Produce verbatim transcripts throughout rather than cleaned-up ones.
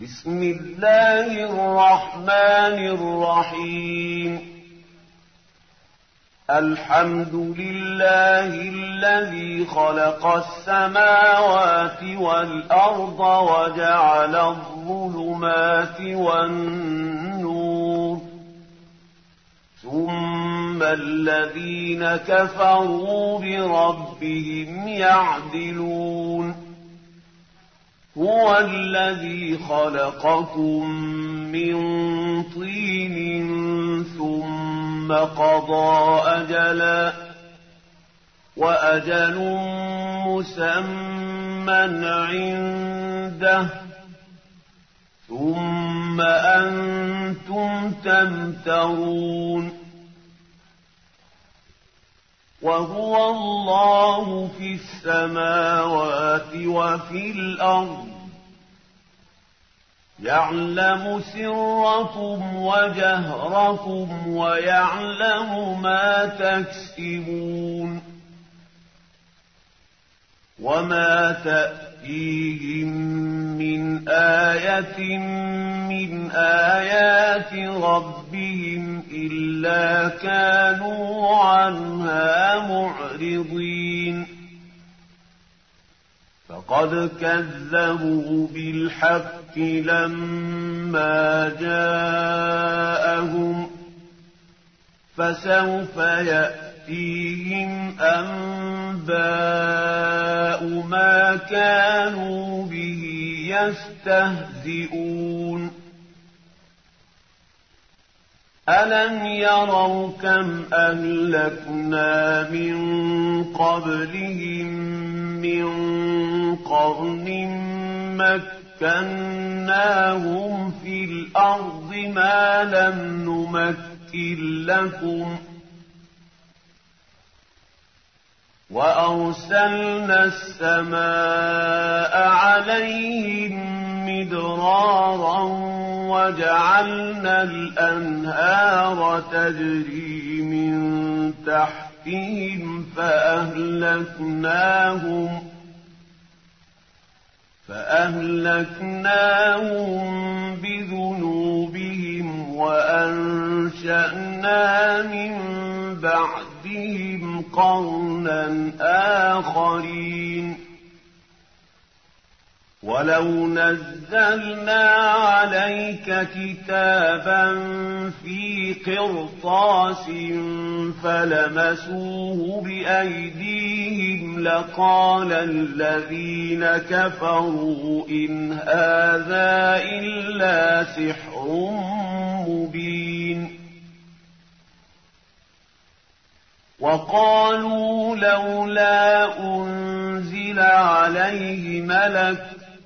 بسم الله الرحمن الرحيم الحمد لله الذي خلق السماوات والأرض وجعل الظلمات والنور ثم الذين كفروا بربهم يعدلون هو الذي خلقكم من طين ثم قضى أجلا وأجل مسمى عنده ثم أنتم تمترون وهو الله في السماوات وفي الأرض يعلم سركم وجهركم ويعلم ما تكسبون وما تأتيهم من آية من آيات ربهم إلا كانوا عنها معرضين فقد كذبوا بالحق لما جاءهم فسوف يأتيهم أنباء ما كانوا به يستهزئون ألم يروا كم أهلكنا من قبلهم من قرن مكناهم في الأرض ما لم نمكن لكم وأرسلنا السماء عليهم مدرارا وجعلنا الأنهار تجري من تحتهم فأهلكناهم فأهلكناهم بذنوبهم وأنشأنا من بعدهم قرنا آخرين ولو نزلنا عليك كتابا في قرطاس فلمسوه بأيديهم لقال الذين كفروا إن هذا إلا سحر مبين وقالوا لولا أنزل عليه ملك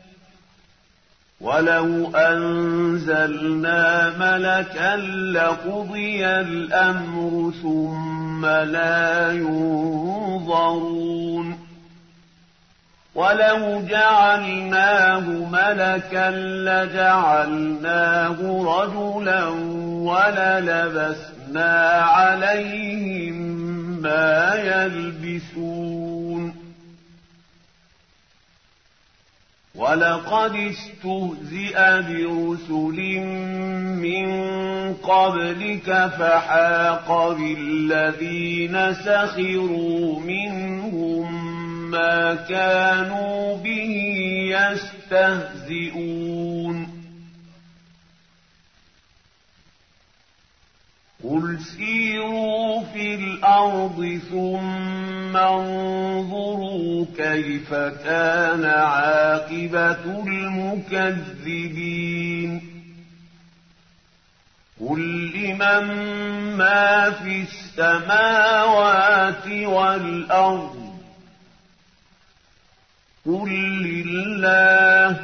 ولو أنزلنا ملكا لقضي الأمر ثم لا ينظرون ولو جعلناه ملكا لجعلناه رجلا وللبسنا عليهم ما يلبسون ولقد استهزئ برسل من قبلك فحاق بالذين سخروا منهم ما كانوا به يستهزئون قل سيروا في الأرض ثم انظروا كيف كان عاقبة المكذبين قل لمن ما في السماوات والأرض قل لله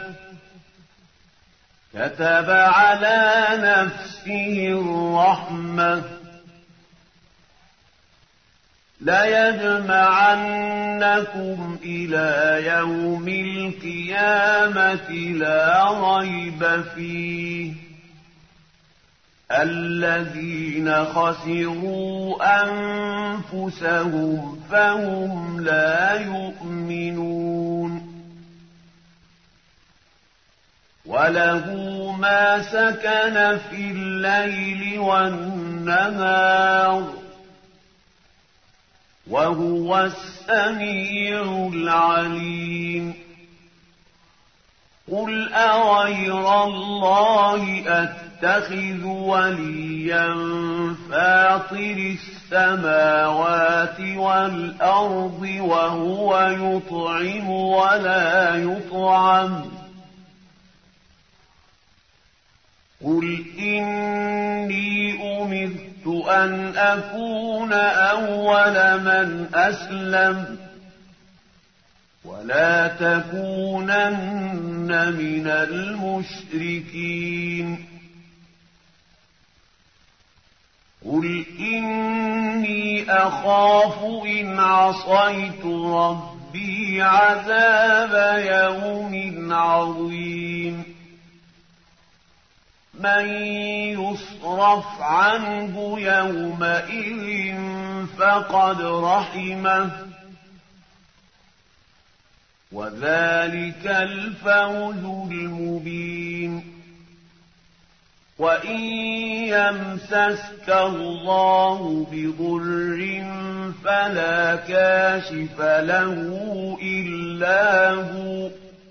كتب على نفسه الرحمة ليجمعنكم إلى يوم القيامة لا ريب فيه الذين خسروا أنفسهم فهم لا يؤمنون وله ما سكن في الليل والنهار وهو السميع العليم قل أغير الله أتخذ وليا فاطر السماوات والأرض وهو يطعم ولا يطعم قل إني أمرت أن أكون أول من أسلم ولا تكونن من المشركين قل إني أخاف إن عصيت ربي عذاب يوم عظيم من يصرف عنه يومئذ فقد رحمه وذلك الفوز المبين وإن يمسسك الله بضر فلا كاشف له إلا هو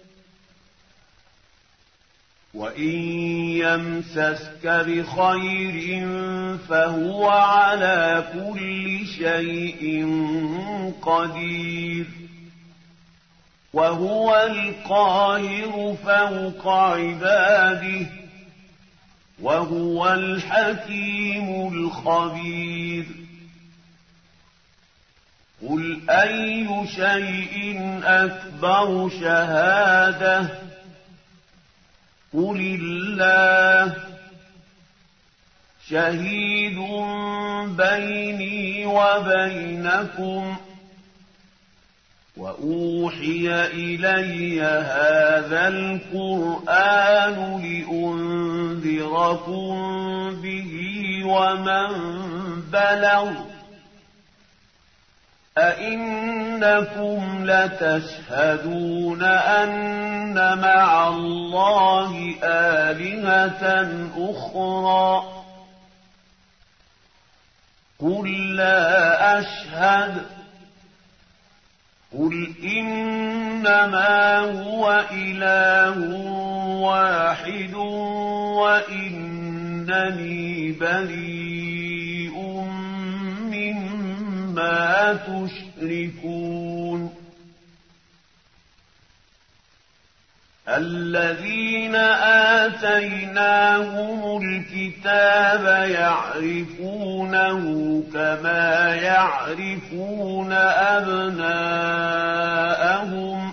وإن يمسسك بخير فهو على كل شيء قدير وهو القاهر فوق عباده وهو الحكيم الخبير قل أي شيء أكبر شهادة قل الله شهيد بيني وبينكم وأوحي إلي هذا القرآن لأنذركم به ومن بلغ أئنكم لتشهدون أن مع الله آلهة أخرى قل لا أشهد قل إنما هو إله واحد وإنني بريء مما تشركون الذين آتيناهم الكتاب يعرفونه كما يعرفون أبناءهم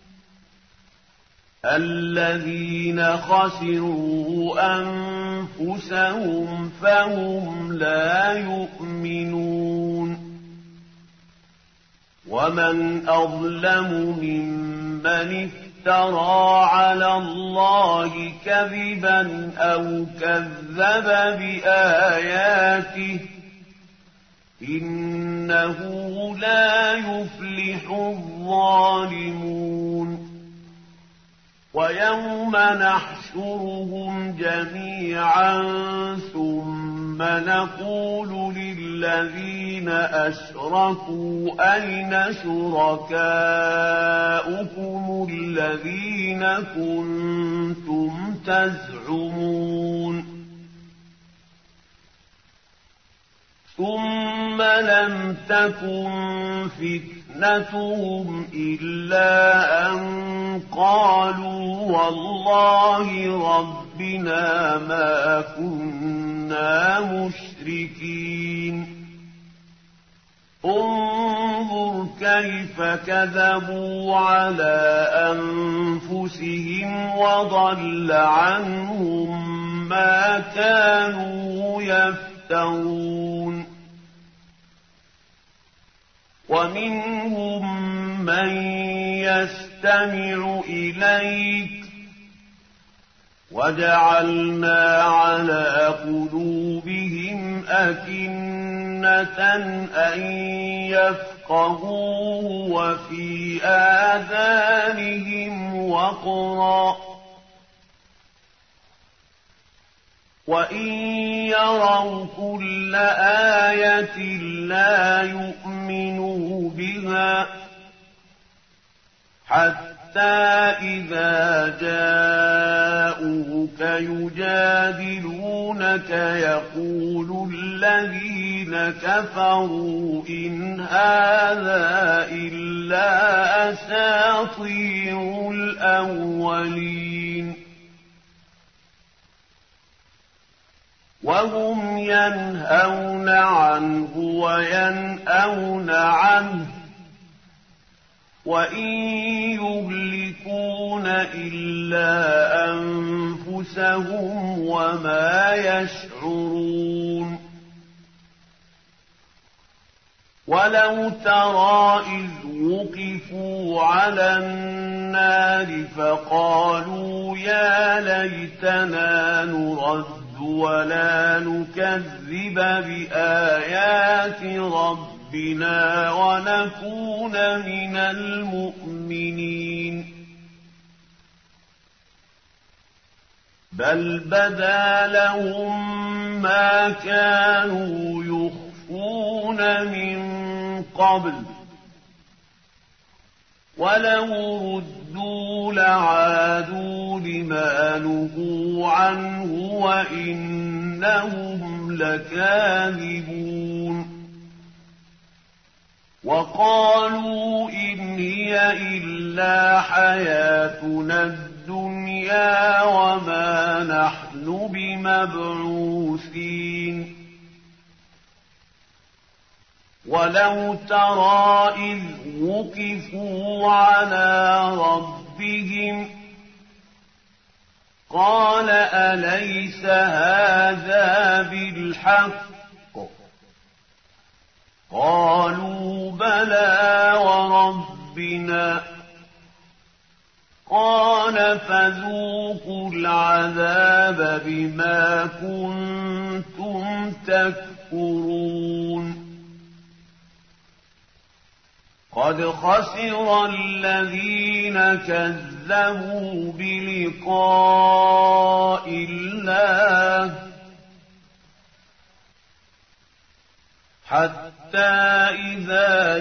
الذين خسروا أنفسهم فهم لا يؤمنون ومن أظلم ممن افترى على الله كذبا أو كذب بآياته إنه لا يفلح الظالمون ويوم نحشرهم جميعا ثم نقول للذين أشركوا أين شركاؤكم الذين كنتم تزعمون ثم لم تكن فتنتهم إلا أن قالوا والله ربنا ما كنا مشركين انظر كيف كذبوا على أنفسهم وضل عنهم ما كانوا يفترون ومنهم من يستمع إليك وجعلنا على قلوبهم أكنة أن يفقهوه وفي آذانهم وقرا وإن يروا كل آية لا يؤمنوا بها حتى إذا جاءوك يجادلونك يقول الذين كفروا إن هذا إلا أساطير الأولين وهم ينهون عنه وينأون عنه وإن يهلكون إلا أنفسهم وما يشعرون ولو ترى إذ وقفوا على النار فقالوا يا ليتنا نرد ولا نكذب بآيات ربنا ونكون من المؤمنين بل بدا لهم ما كانوا يخفون من قبل ولو ردوا لعادوا لما نهوا عنه وإنهم لكاذبون وقالوا إن هي إلا حياتنا الدنيا وما نحن بمبعوثين ولو ترى إذ وقفوا على ربهم قال أليس هذا بالحق قالوا بلى وربنا قال فذوقوا العذاب بما كنتم تكفرون قد خسر الذين كذبوا بلقاء الله حتى إذا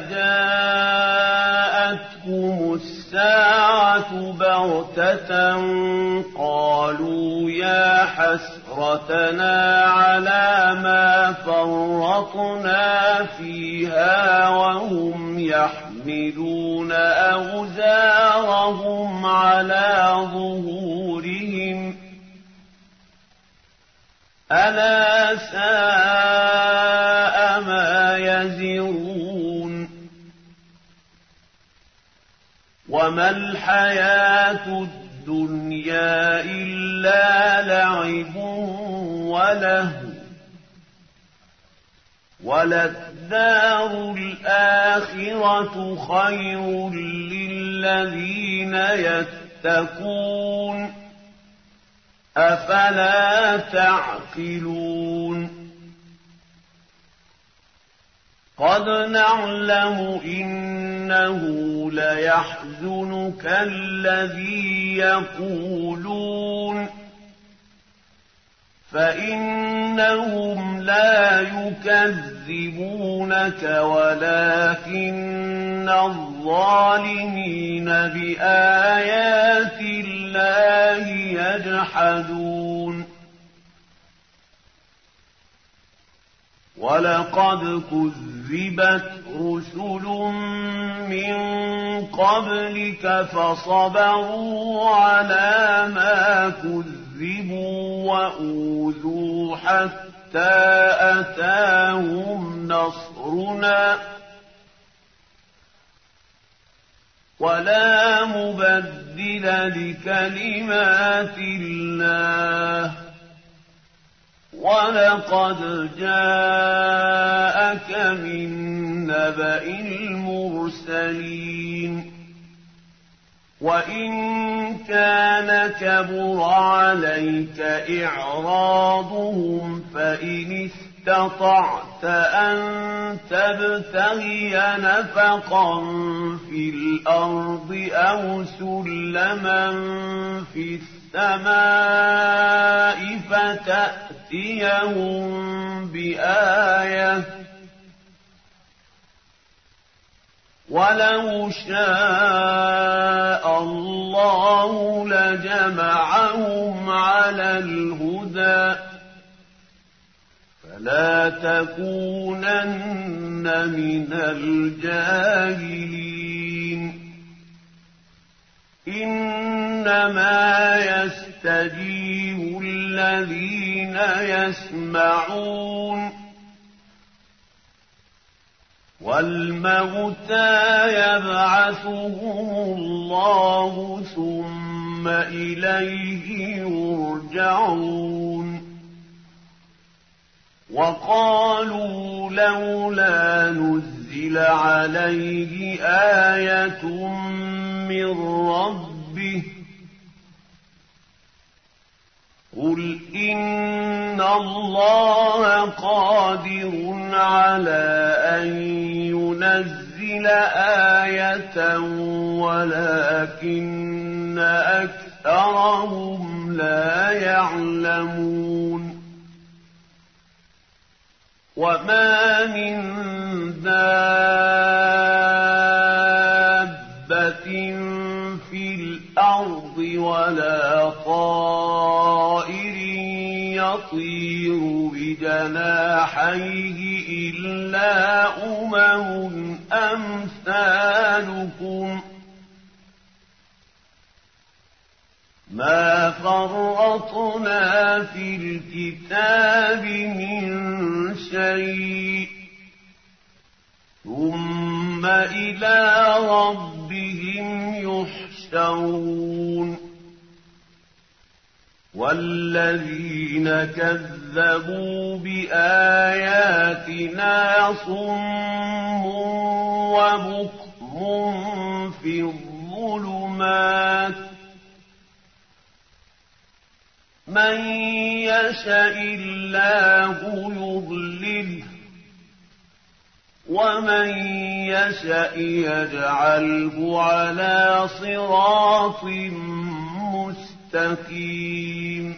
جاءتهم الساعة بغتة قالوا يا حسرتنا على ما فرطنا فيها وهم يحملون أوزارهم على ظهورهم ألا ساء ما يزرون وما الحياة الدنيا إلا لعب ولهو وللدار الآخرة خير للذين يتقون أفلا تعقلون قد نعلم إنه ليحزنك الذي يقولون فإنهم لا يكذبونك ولكن الظالمين بآيات الله يجحدون ولقد كذبت رسل من قبلك فصبروا على ما كذبوا وأوذوا حتى أتاهم نصرنا ولا مبدل لكلمات الله ولقد جاءك من نبأ المرسلين وإن كان كبر عليك إعراضهم فإن استطعت أن تبتغي نفقا في الأرض أو سلما في السماء فتأتي يأتيهم بآية ولو شاء الله لجمعهم على الهدى فلا تكونن من الجاهلين إنما يستجيب الذين يسمعون والموتى يبعثهم الله ثم إليه يرجعون وقالوا لولا نزل عليه آية من ربه قل إن الله قادر على أن ينزل آية ولكن أكثرهم لا يعلمون وما من دابة في الأرض ولا طائر يطير بجناحيه إلا أمم أمثالكم ما فرطنا في الكتاب من شيء ثم إلى ربهم يحشرون والذين كذبوا بآياتنا صم وبكم في الظلمات من يشاء الله يضلله ومن يشاء يجعله على صراط مستقيم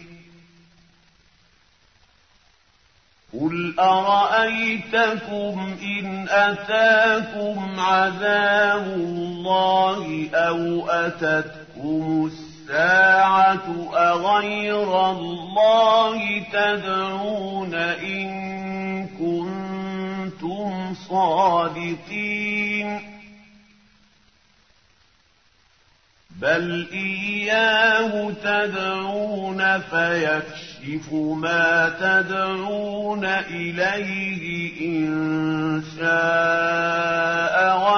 قل أرأيتكم إن أتاكم عذاب الله أو أتتكم الساعة أغير الله تدعون إن كنتم صادقين بل إياه تدعون فيكشف ما تدعون إليه إن شاء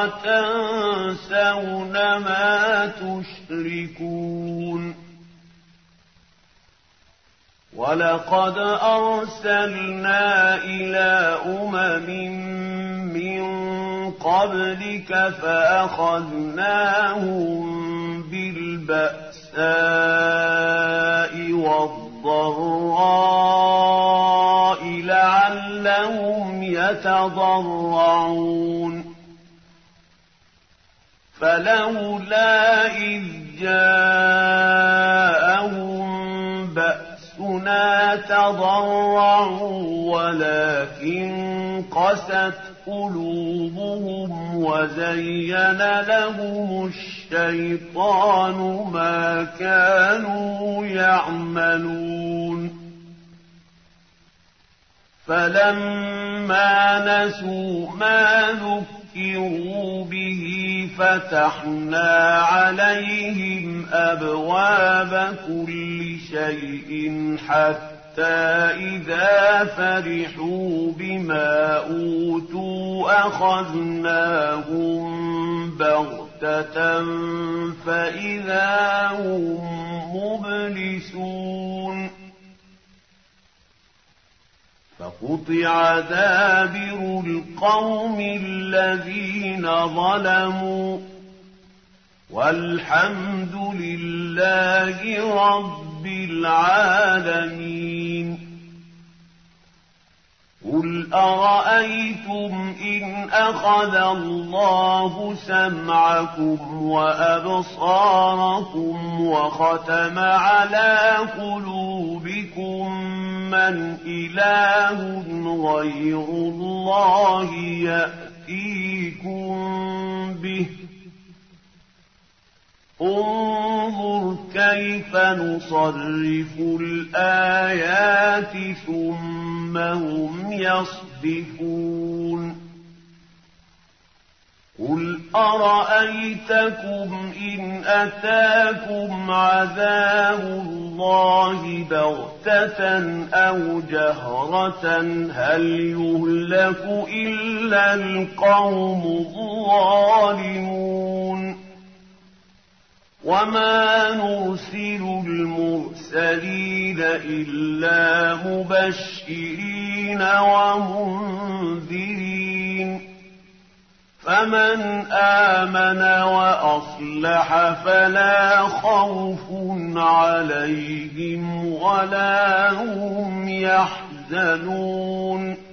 وتنسون ما تشركون ولقد أرسلنا إلى أمم من قبلك فأخذناهم بالبأساء والضراء لعلهم يتضرعون فلولا إذ جاءهم بأسنا تضرعوا ولكن قست قلوبهم وزين لهم الشيطان ما كانوا يعملون فلما نسوا ما ذكروا به فتحنا عليهم أبواب كل شيء حتى إذا فرحوا بما أوتوا أخذناهم بغتة فإذا هم مبلسون فقطع دابر القوم الذين ظلموا والحمد لله رب العالمين قل أرأيتم إن أخذ الله سمعكم وأبصاركم وختم على قلوبكم من أَمَنْ إِلَٰهٌ غَيْرُ اللَّهِ يَأْتِيكُم بِهِ انظُرْ كَيْفَ نُصَرِّفُ الْآيَاتِ ثُمَّ هُمْ يَصْدِفُونَ قُلْ أَرَأَيْتَكُمْ إِنْ أَتَاكُمْ عَذَابُ اللَّهِ بَغْتَةً أَوْ جَهْرَةً هَلْ يُهْلَكُ إِلَّا الْقَوْمُ الظَّالِمُونَ وَمَا نُرْسِلُ الْمُرْسَلِينَ إِلَّا مُبَشِّرِينَ وَمُنذِرِينَ فَمَنْ آمَنَ وَأَصْلَحَ فَلَا خَوْفٌ عَلَيْهِمْ وَلَا هُمْ يَحْزَنُونَ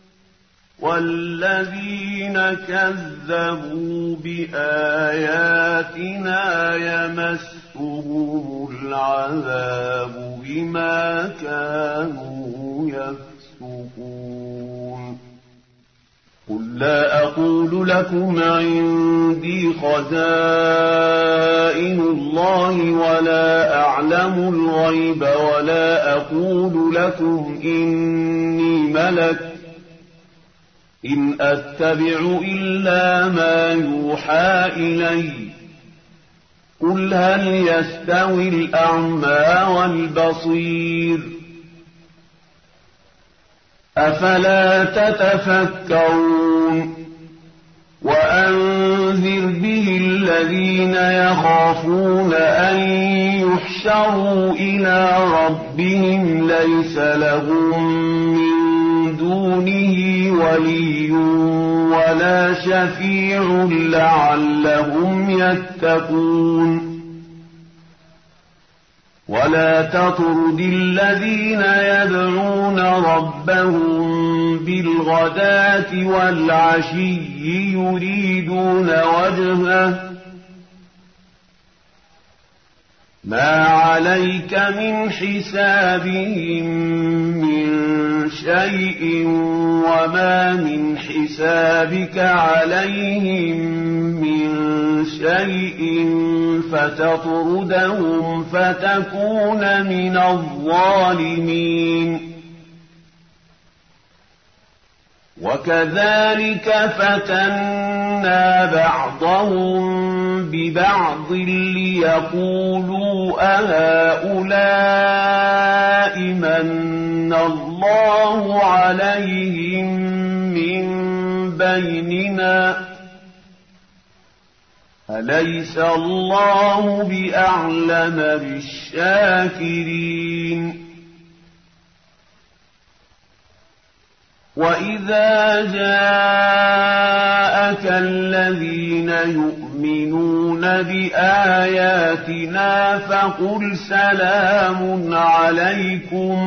وَالَّذِينَ كَذَّبُوا بِآيَاتِنَا يَمَسُّهُمُ الْعَذَابُ بِمَا كَانُوا يَفْسُقُونَ قُل لَّا أَقُولُ لَكُمْ عِندِي خَزَائِنُ اللَّهِ وَلَا أَعْلَمُ الْغَيْبَ وَلَا أَقُولُ لَكُمْ إِنِّي مَلَكٌ إِنْ أَتَّبِعُ إِلَّا مَا يُوحَىٰ إِلَيَّ قُلْ هَلْ يَسْتَوِي الْأَعْمَىٰ وَالْبَصِيرُ أَفَلَا تَتَفَكَّرُونَ وَأَنذِرْ بِهِ الَّذِينَ يَخَافُونَ أَن يُحْشَرُوا إِلَىٰ رَبِّهِمْ لَيْسَ لَهُم مِّن دُونِهِ وَلِيٌّ وَلَا شَفِيعٌ لَّعَلَّهُمْ يَتَّقُونَ وَلَا تَطْرُدِ الَّذِينَ يَدْعُونَ رَبَّهُم بِالْغَدَاةِ وَالْعَشِيِّ يُرِيدُونَ وَجْهَهُ مَا عَلَيْكَ مِنْ حِسَابِهِم مِّن شَيْءٍ وَمَا مِنْ حِسَابِكَ عَلَيْهِم مِّن شَيْءٍ فَتَطْرُدَهُمْ فَتَكُونَ مِنَ الظَّالِمِينَ وَكَذَلِكَ فَتَنَّا بَعْضَهُم بِبَعْضٍ لِيَقُولُوا أَهَٰؤُلَاءِ مَنَّ اللَّهُ عَلَيْهِم مِّن بَيْنِنَا أَلَيْسَ اللَّهُ بِأَعْلَمَ بِالشَّاكِرِينَ وَإِذَا جَاءَكَ الَّذِينَ يُؤْمِنُونَ بِآيَاتِنَا فَقُلْ سَلَامٌ عَلَيْكُمْ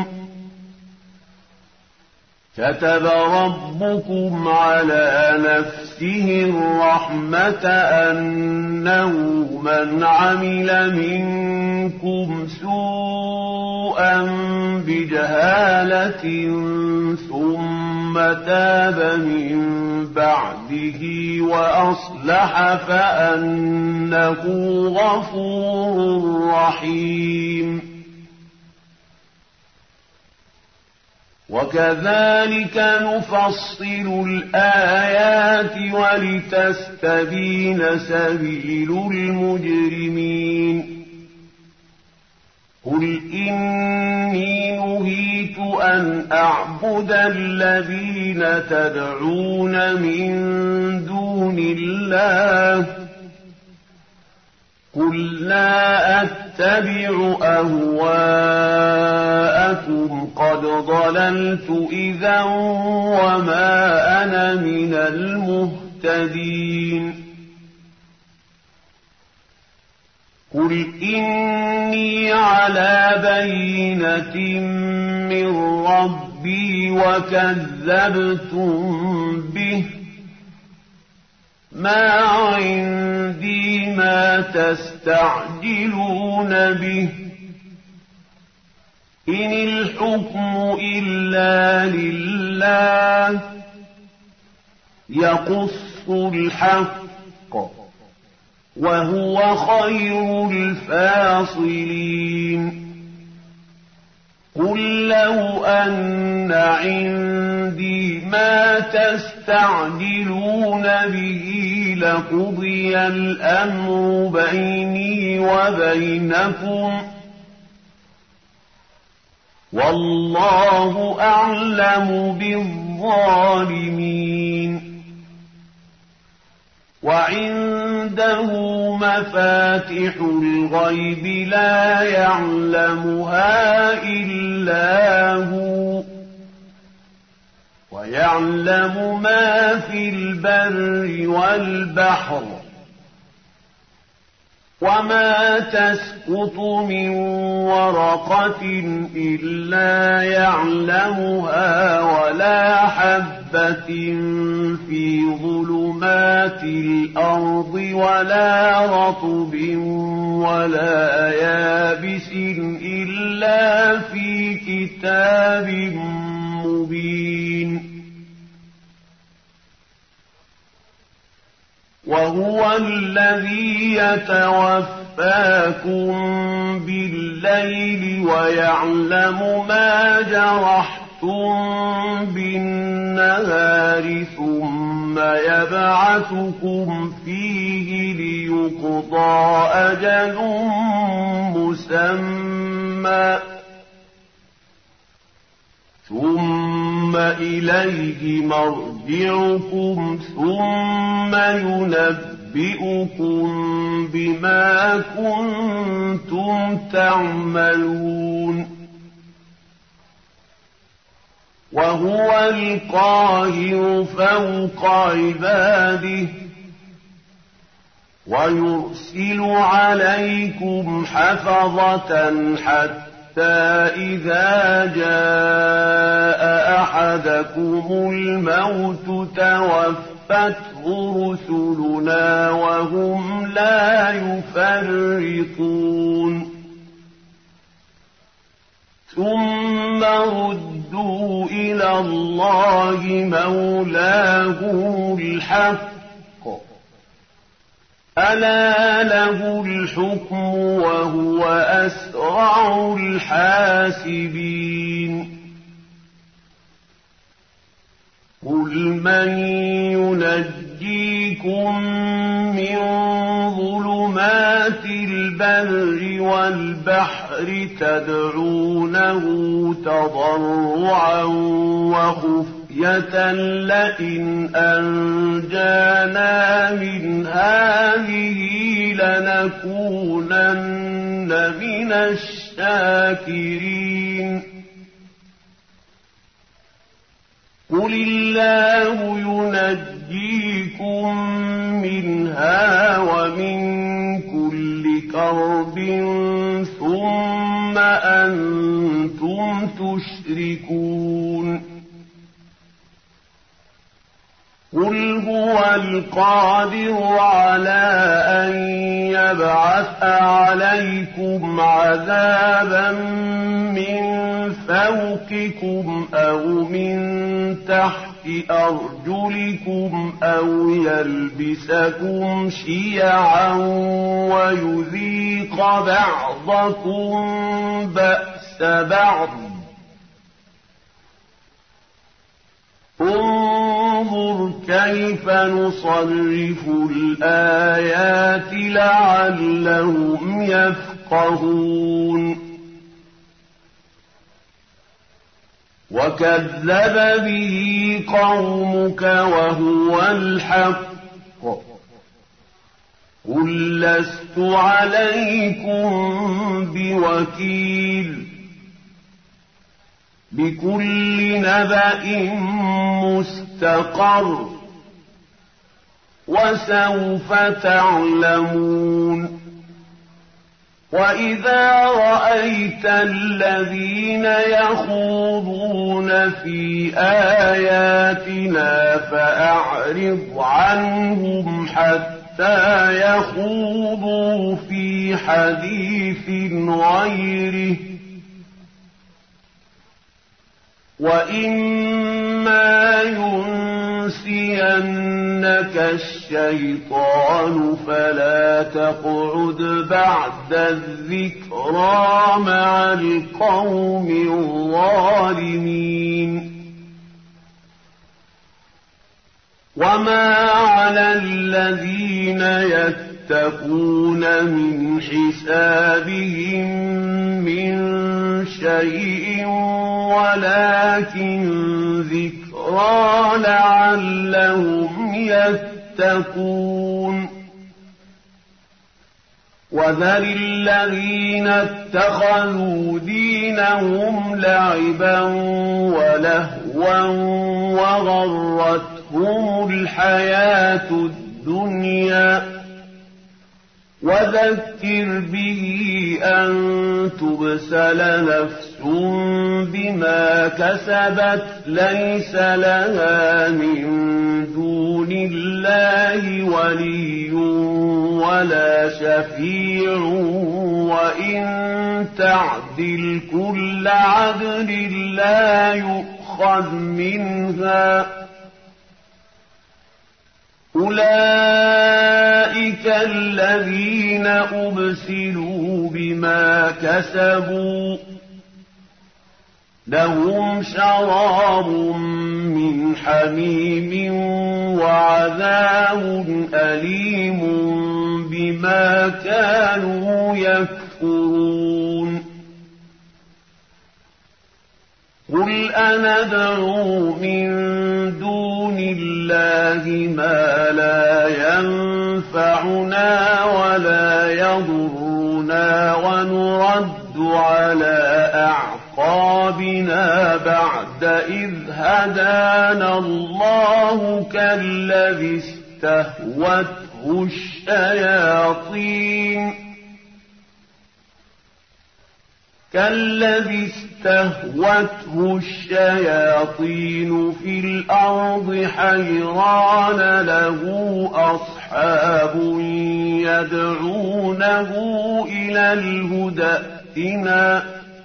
كَتَبَ رَبُّكُمْ عَلَىٰ نَفْسِهِ الرَّحْمَةَ أَنَّهُ مَنْ عَمِلَ مِنكُمْ سُوءًا بِجَهَالَةٍ ثُمَّ تَابَ مِن بَعْدِهِ وَأَصْلَحَ فَأَنَّهُ غَفُورٌ رَّحِيمٌ وَكَذَلِكَ نُفَصِّلُ الْآيَاتِ وَلِتَسْتَبِينَ سَبِيلُ الْمُجْرِمِينَ قُلْ إِنِّي نُهِيتُ أَنْ أَعْبُدَ الَّذِينَ تَدْعُونَ مِن دُونِ اللَّهِ قُل لَّا أَتَّبِعُ أَهْوَاءَكُمْ قَدْ ضَلَلْتُ إِذًا وَمَا أَنَا مِنَ الْمُهْتَدِينَ قُلْ إِنِّي عَلَىٰ بَيِّنَةٍ مِّن رَّبِّي وَكَذَّبْتُم بِهِ مَا عِندِي مَا تَسْتَعْجِلُونَ بِهِ إن الحكم إلا لله يقص الحق وهو خير الفاصلين قل لو أن عندي ما تستعجلون به لقضي الأمر بيني وبينكم والله أعلم بالظالمين وعنده مفاتح الغيب لا يعلمها إلا هو ويعلم ما في البر والبحر وما تسقط من ورقة إلا يعلمها ولا حبة في ظلمات الأرض ولا رطب ولا يابس إلا في كتاب مبين وهو الذي يتوفاكم بالليل ويعلم ما جرحتم بالنهار ثم يبعثكم فيه ليقضى أجل مسمى ثم إليه مرجعكم ثم ينبئكم بما كنتم تعملون وهو القاهر فوق عباده ويرسل عليكم حفظة حتى إذا جاء أحدكم الموت توفته رسلنا وهم لا يفرطون ثم ردوا إلى الله مولاهم الحق ألا له الحكم وهو أسرع الحاسبين قل من ينجيكم من ظلمات البر والبحر تدعونه تضرعا وخفيا لئن أنجانا من هذه لنكونن من الشاكرين قل الله ينجيكم منها ومن كل كرب ثم أنتم تشركون قل هو القادر على أن يبعث عليكم عذابا من فوقكم أو من تحت أرجلكم أو يلبسكم شيعا ويذيق بعضكم بأس بعض انظر كيف نصرف الآيات لعلهم يفقهون وكذب به قومك وهو الحق قل لست عليكم بوكيل لكل نبأ مستقر وسوف تعلمون وإذا رأيت الذين يخوضون في آياتنا فأعرض عنهم حتى يخوضوا في حديث غيره وإما ينسينك الشيطان فلا تقعد بعد الذكرى مع القوم الظالمين وما على الذين يتقون من حسابهم من شيء ولكن ذكرى لعلهم يتقون وذر الذين اتخذوا دينهم لعبا ولهوا وغرتهم الحياة الدنيا وذكر به أن تبسل نفس بما كسبت ليس لها من دون الله ولي ولا شفيع وإن تعدل كل عدل لا يؤخذ منها أولئك الذين أبسلوا بما كسبوا لهم شراب من حميم وعذاب أليم بما كانوا يكفرون قل أندعو من دون الله ما لا ينفعنا ولا يضرنا ونرد على أعقابنا بعد إذ هدانا الله كالذي استهوته الشياطين كالذي استهوته الشياطين في الأرض حيران له أصحاب يدعونه إلى الهدى ائتنا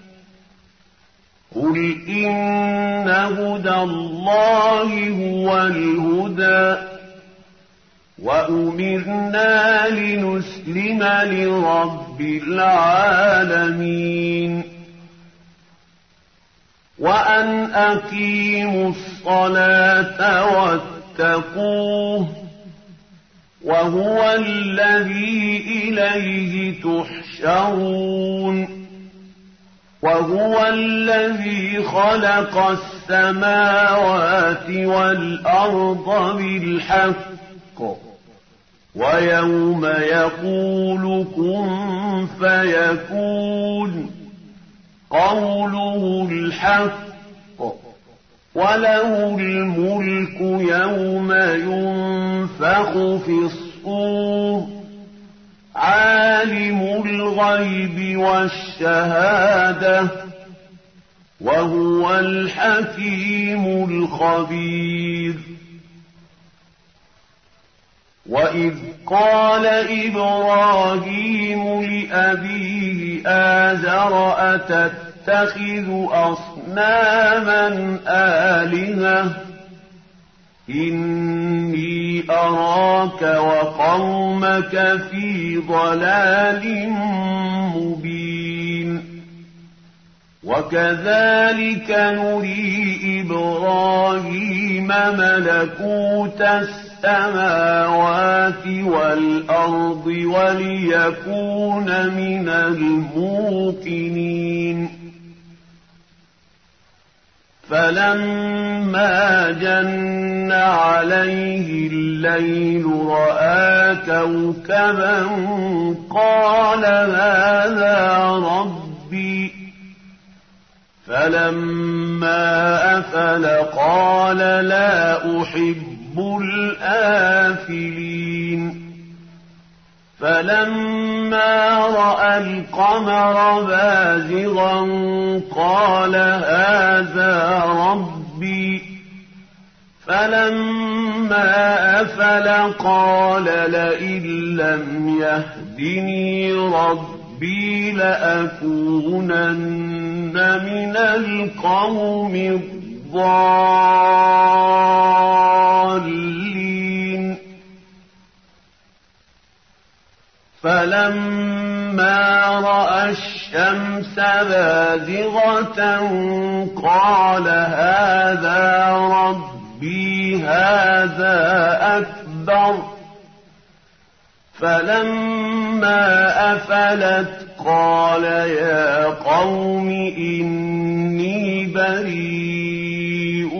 قل إن هدى الله هو الهدى وأمرنا لنسلم لرب العالمين وأن أقيموا الصلاة واتقوه وهو الذي إليه تحشرون وهو الذي خلق السماوات والأرض بالحق ويوم يقول كن فيكون قوله الحق وله الملك يوم ينفخ في الصور عالم الغيب والشهادة وهو الحكيم الخبير وإذ قال إبراهيم لأبيه آزر أتتخذ أصناما آلهة إني أراك وقومك في ضلال مبين وكذلك نري إبراهيم ملكوت السماوات والأرض وليكون من الموقنين فلما جن عليه الليل رأى كوكبا قال هذا ربي فلما أفل قال لا أحب الآفلين فلما رأى القمر بازغا قال هذا ربي فلما أفل قال لئن لم يهدني ربي ربي لأكونن من القوم الضالين فلما رأى الشمس بازغة قال هذا ربي هذا أكبر فلما أفلت قال يا قوم إني بريء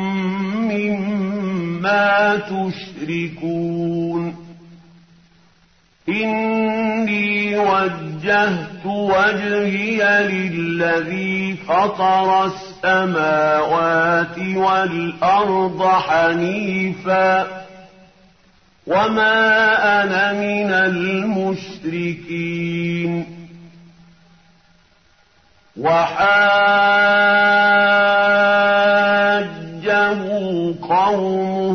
مما تشركون إني وجهت وجهي للذي فطر السماوات والأرض حنيفا وما أنا من المشركين وحاجه قومه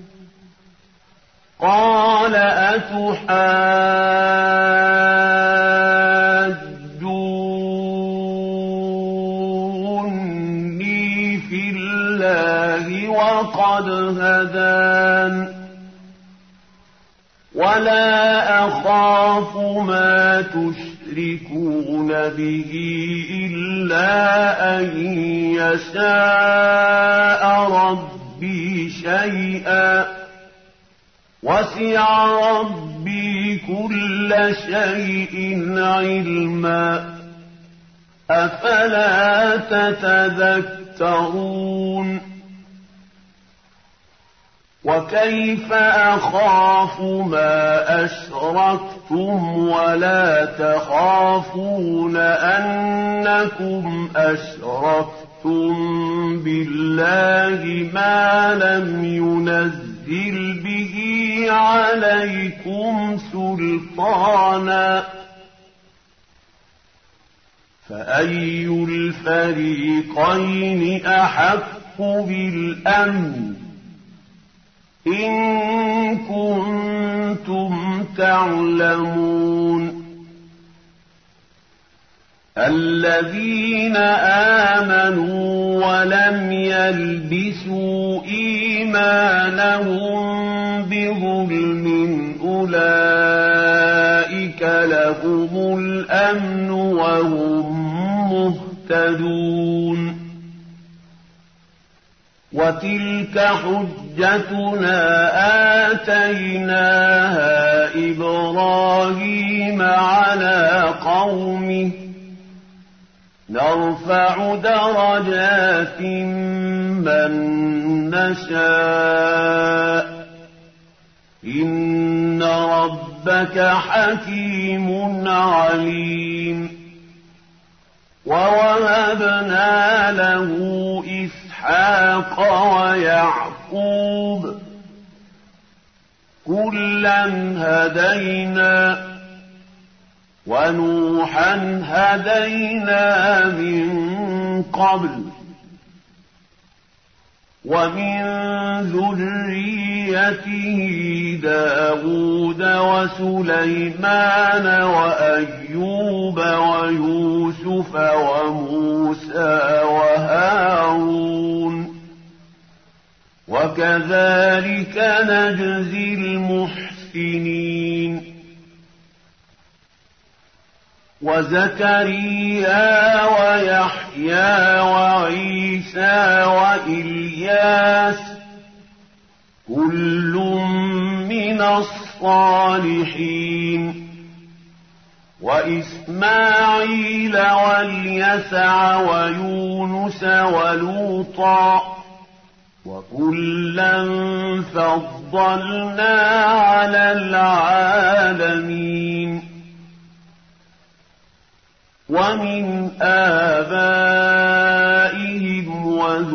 قال أتحاجوني في الله وقد هدان ولا أخاف ما تشركون به إلا أن يشاء ربي شيئا وسع ربي كل شيء علما أفلا تتذكرون وكيف أخاف ما أشركتم ولا تخافون أنكم أشركتم بالله ما لم ينزل به عليكم سلطانا فأي الفريقين أحق بالأمن إن كنتم تعلمون الذين آمنوا ولم يلبسوا إيمانهم بظلم أولئك لهم الأمن وهم مهتدون وتلك حجتنا آتيناها إبراهيم على قومه نرفع درجات من نشاء إن ربك حكيم عليم ووهبنا له إسحاق ويعقوب كلا هدينا ونوحا هدينا من قبل ومن ذريته داود وسليمان وأيوب ويوسف وموسى وهارون وكذلك نجزي المحسنين وزكريا ويحيى وعيسى وإلياس كل من الصالحين وإسماعيل واليسع ويونس ولوطا وكلا فضلنا على العالمين ومن آبائهم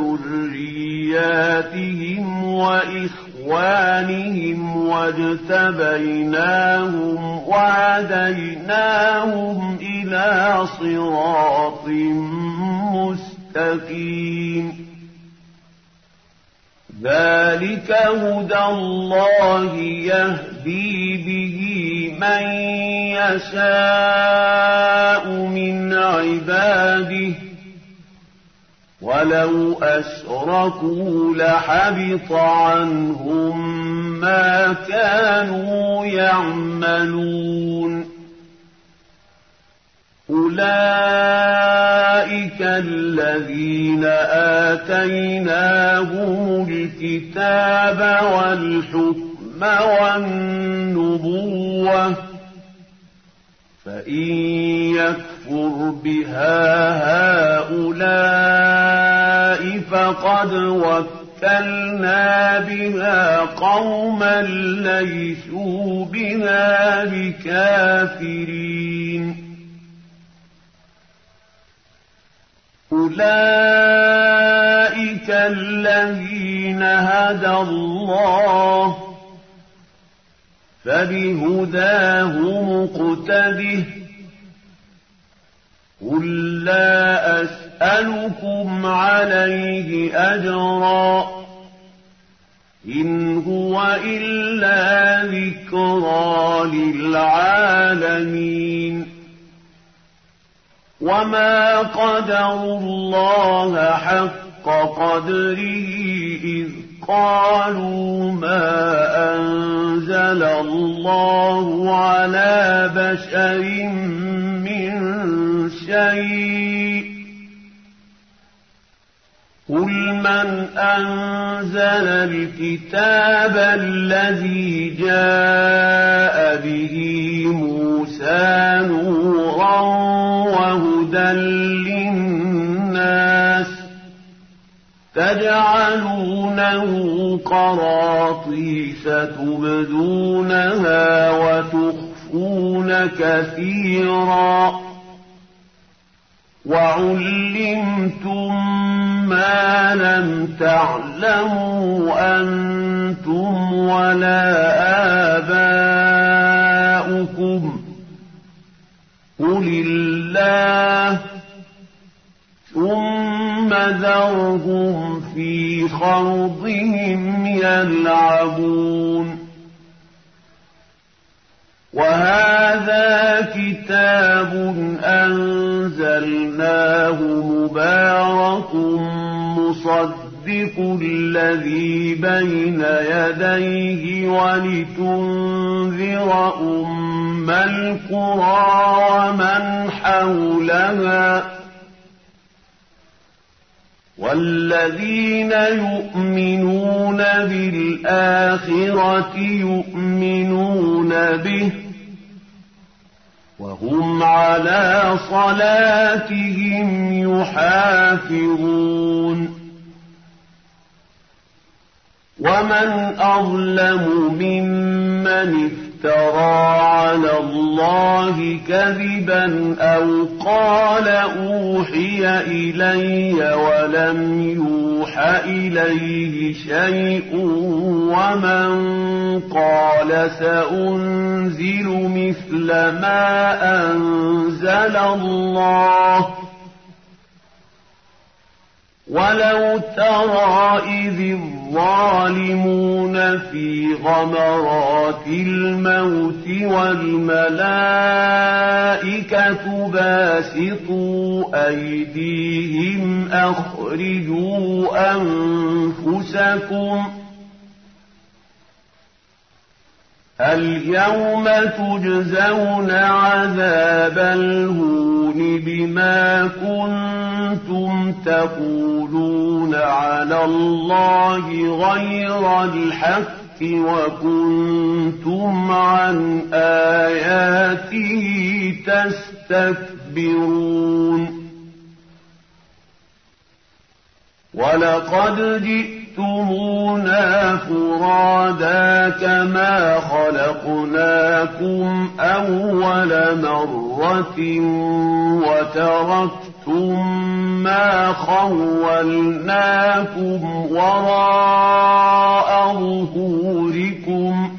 وذرياتهم وإخوانهم واجتبيناهم وهديناهم إلى صراط مستقيم ذلك هدى الله يهدي به من يشاء من عباده ولو أشركوا لحبط عنهم ما كانوا يعملون أولئك الذين آتيناهم الكتاب والحكم والنبوة فإن يكفر بها هؤلاء فقد وكلنا بها قوما ليسوا بها بكافرين أولئك الذين هدى الله فبهداه مقتده قل لا أسألكم عليه أجرا إن هو إلا ذكرى للعالمين وما قدروا الله حق قدره إذ قالوا ما أنزل الله على بشر من شيء قل من أنزل الكتاب الذي جاء به موسى نورا وهدى للناس تجعلونه قراطيس تبدونها وتخفون كثيرا وعلمتم ما لم تعلموا أنتم ولا آباؤكم قل الله ثم ذرهم في خوضهم يلعبون وهذا كتاب أنزلناه مبارك مصدق الذي بين يديه ولتنذر أم القرى ومن حولها والذين يؤمنون بالآخرة يؤمنون به وهم على صلاتهم يحافظون ومن أظلم ممن افترى على الله كذبا أو قال أوحي إلي ولم يوح إليه شيء ومن قال سأنزل مثل ما أنزل الله ولو ترى إذ الظالمون في غمرات الموت والملائكة باسطوا أيديهم أخرجوا أنفسكم اليوم تجزون عذاب الهون بما كنتم تقولون على الله غير الحق وكنتم عن آياته تستكبرون ولقد جئتمونا فرادا كما خلقناكم أول مرة وتركتم ما خولناكم وراء ظهوركم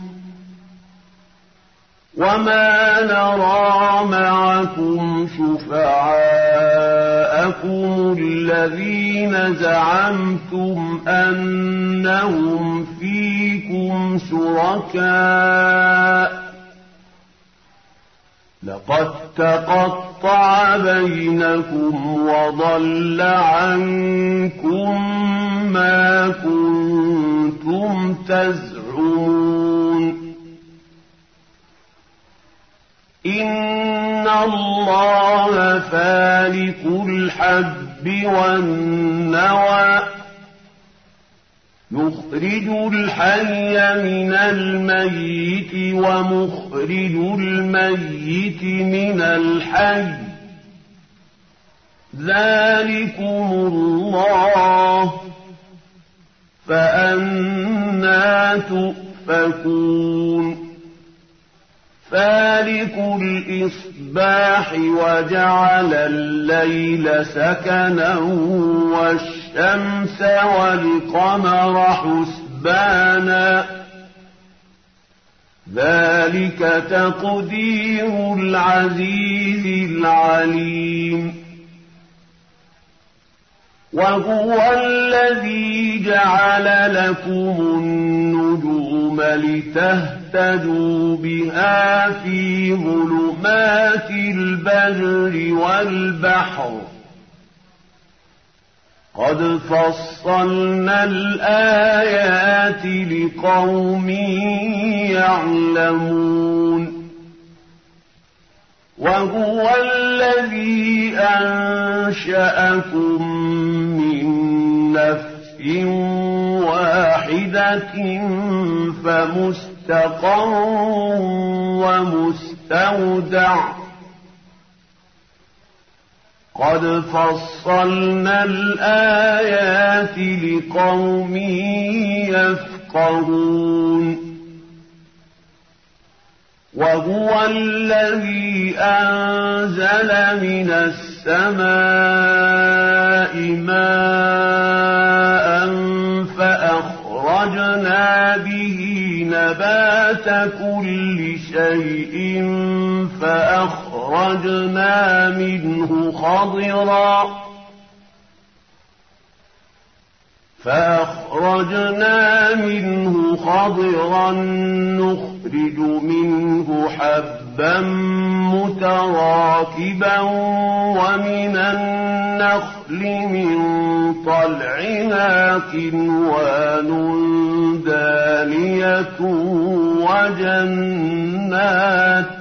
وما نرى معكم شفعاءكم لكم الذين زعمتم أنهم فيكم شركاء لقد تقطع بينكم وضل عنكم ما كنتم تزعمون إن الله فالق الحب والنوى يخرج الحي من الميت ومخرج الميت من الحي ذلكم الله فأنى تؤفكون فالق الإصباح وجعل الليل سكنا والشمس والقمر حسبانا ذلك تقدير العزيز العليم وهو الذي جعل لكم النجوم لتهتدوا بها في ظلمات البر والبحر قد فصلنا الآيات لقوم يعلمون وهو الذي أنشأكم من نفس واحدة فمستقر ومستودع قد فصلنا الآيات لقوم يفقهون وهو الذي أنزل من السماء ماء فأخرجنا به نبات كل شيء فأخرجنا منه خضرا فأخرجنا منه خضرا نخرج منه حبا متراكبا ومن النخل من طلعها كنوان دانية وجنات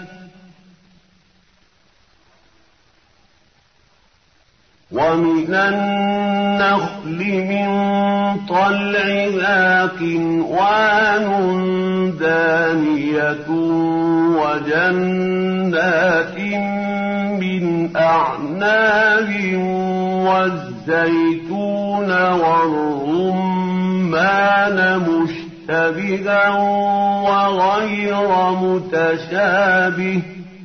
ومن النخل من طلعها كنوان دانية وجنات من أعناب والزيتون والرمان مشتبها وغير متشابه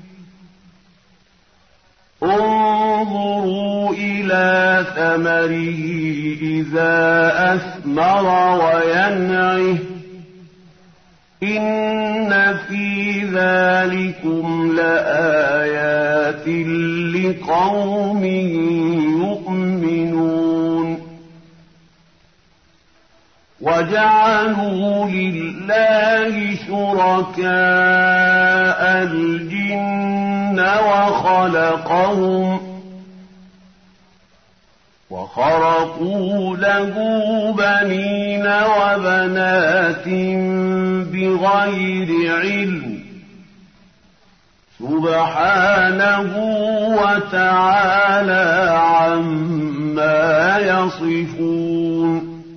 انظروا إلى ثمره إذا أثمر وينعه إن في ذلكم لآيات لقوم يؤمنون وجعلوا لله شركاء الجن وخلقهم وخرقوا له بنين وبنات بغير علم سبحانه وتعالى عما يصفون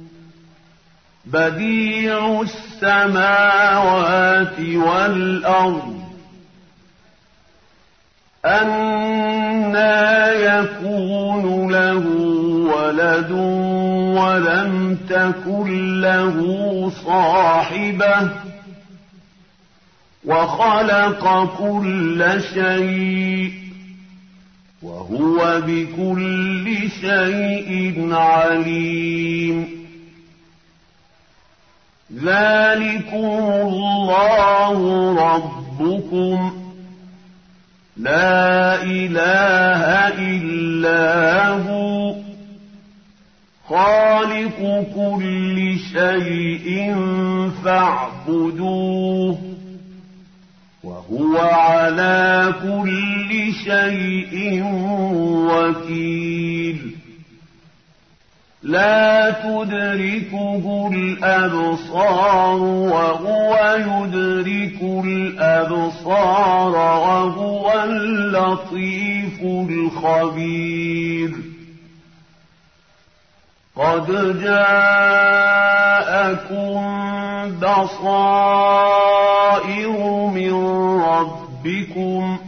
بديع السماوات والأرض أنى يكون له ولد ولم تكن له صاحبة وخلق كل شيء وهو بكل شيء عليم ذلكم الله ربكم لا إله إلا هو خالق كل شيء فاعبدوه وهو على كل شيء وكيل لا تدركه الأبصار وهو يدرك الأبصار وهو اللطيف الخبير قد جاءكم بصائر من ربكم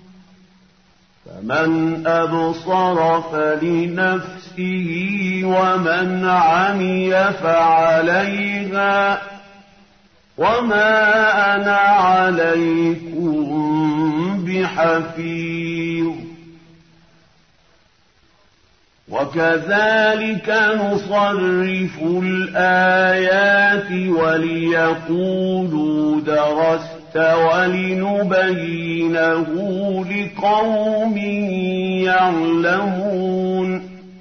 فمن أبصر فلنفسه ومن عمي فعليها وما أنا عليكم بحفيظ وكذلك نصرف الآيات وليقولوا درست ولنبينه لقوم يعلمون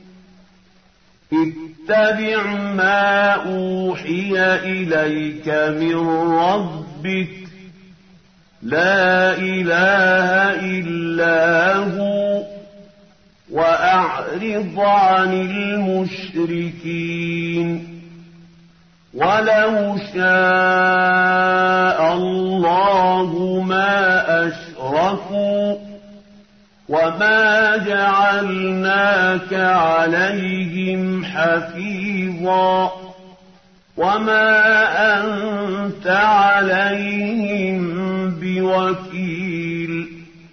اتبع ما أوحي إليك من ربك لا إله إلا هو وأعرض عن المشركين ولو شاء الله ما أشركوا وما جعلناك عليهم حفيظا وما أنت عليهم بوكيل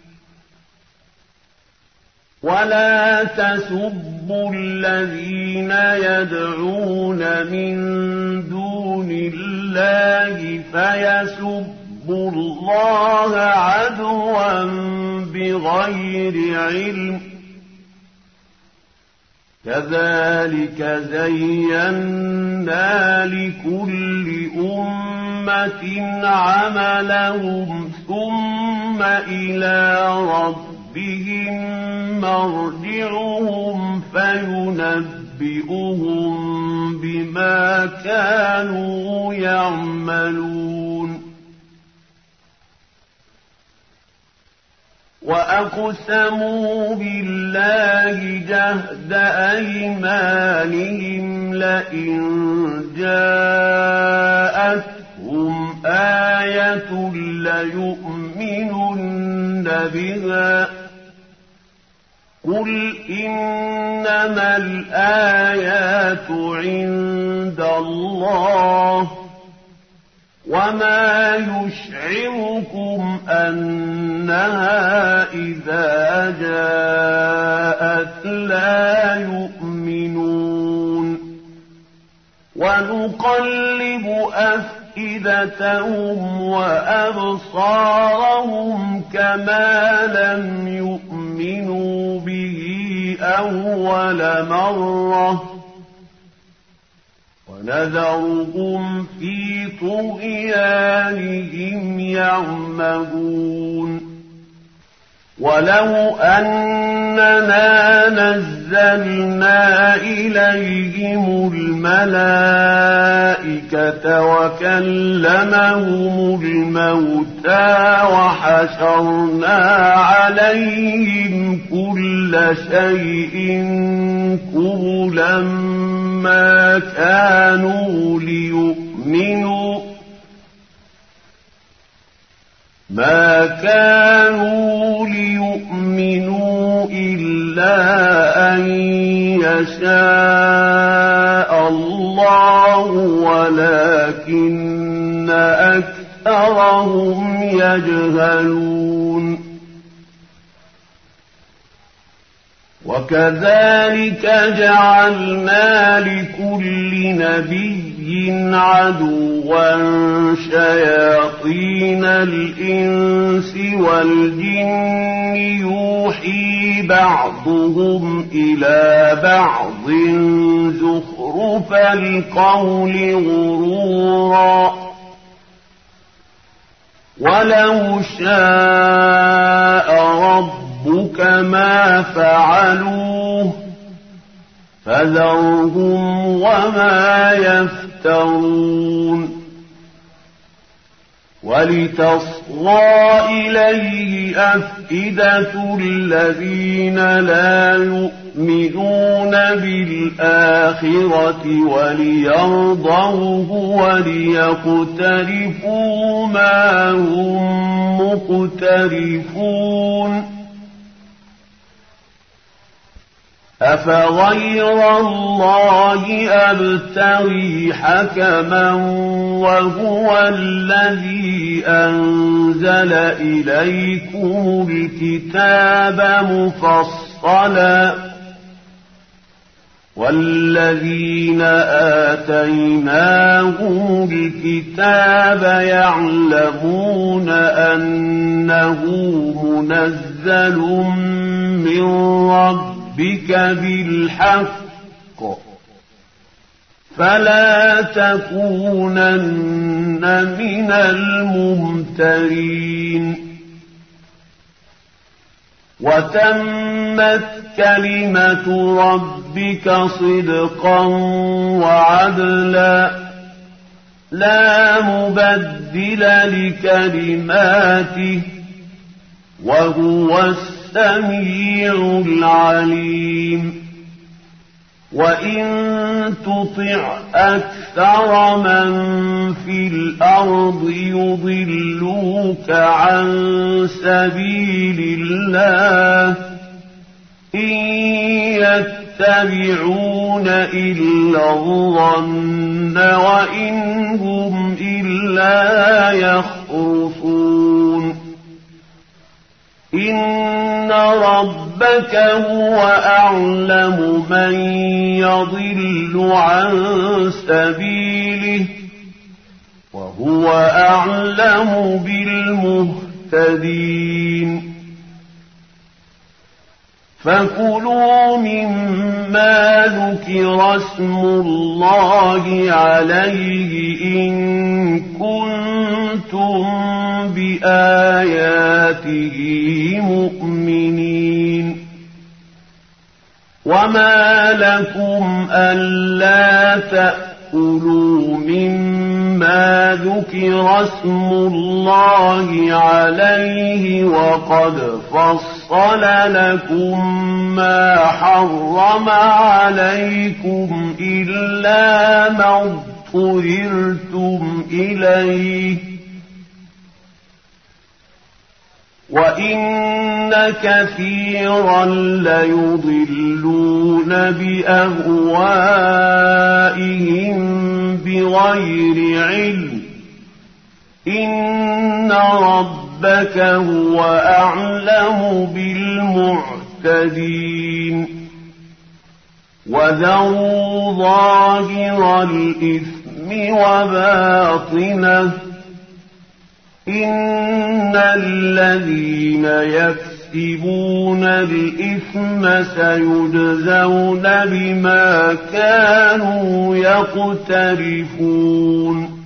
ولا تسبوا الذين يدعون من دون الله فيسبوا الله عدوا بغير علم كذلك زينا لكل أمة عملهم ثم إلى ربهم بهم مرجعهم فينبئهم بما كانوا يعملون وأقسموا بالله جهد أيمانهم لئن جاءتهم آية ليؤمنن بها قل إنما الآيات عند الله وما يشعركم أنها إذا جاءت لا يؤمنون ونقلب أفئدتهم وأبصارهم كما لم يؤمنوا به أول مرة ونذرهم في طغيانهم يعمهون ولو أننا نزلنا إليهم الملائكة وكلمهم الموتى وحشرنا عليهم كل شيء قبلا ما كانوا ليؤمنوا ما كانوا ليؤمنوا إلا أن يشاء الله ولكن أكثرهم يجهلون وكذلك جعلنا لكل نبي عدوا شياطين الإنس والجن يوحي بعضهم إلى بعض زخرف القول غرورا ولو شاء ربك ما فعلوه فذرهم وما يفترون ولتصغى إليه أفئدة الذين لا يؤمنون بالآخرة وليرضوه وليقترفوا ما هم مقترفون أفغير الله أبتغي حكما وهو الذي أنزل إليكم الكتاب مفصلا والذين آتيناهم الكتاب يعلمون أنه منزل من ربهم بك بالحق فلا تكونن من الممترين وتمت كلمة ربك صدقا وعدلا لا مبدل لكلماته وهو السميع السميع العليم وإن تطع أكثر من في الأرض يضلوك عن سبيل الله إن يتبعون إلا الظن وإن هم إلا يخرصون إن ربك هو أعلم من يضل عن سبيله وهو أعلم بالمهتدين فكلوا مما ذكر اسم الله عليه إن كنتم بآياته مؤمنين وما لكم ألا تأكلوا مما ذكر اسم الله عليه وقد فصل لكم ما حرم عليكم إلا ما اضطررتم إليه وإن كثيرا ليضلون بأهوائهم بغير علم إن ربك هو أعلم بالمعتدين وذروا ظاهر الإثم وباطنه إن الذين يكسبون الإثم سيجزون بما كانوا يقترفون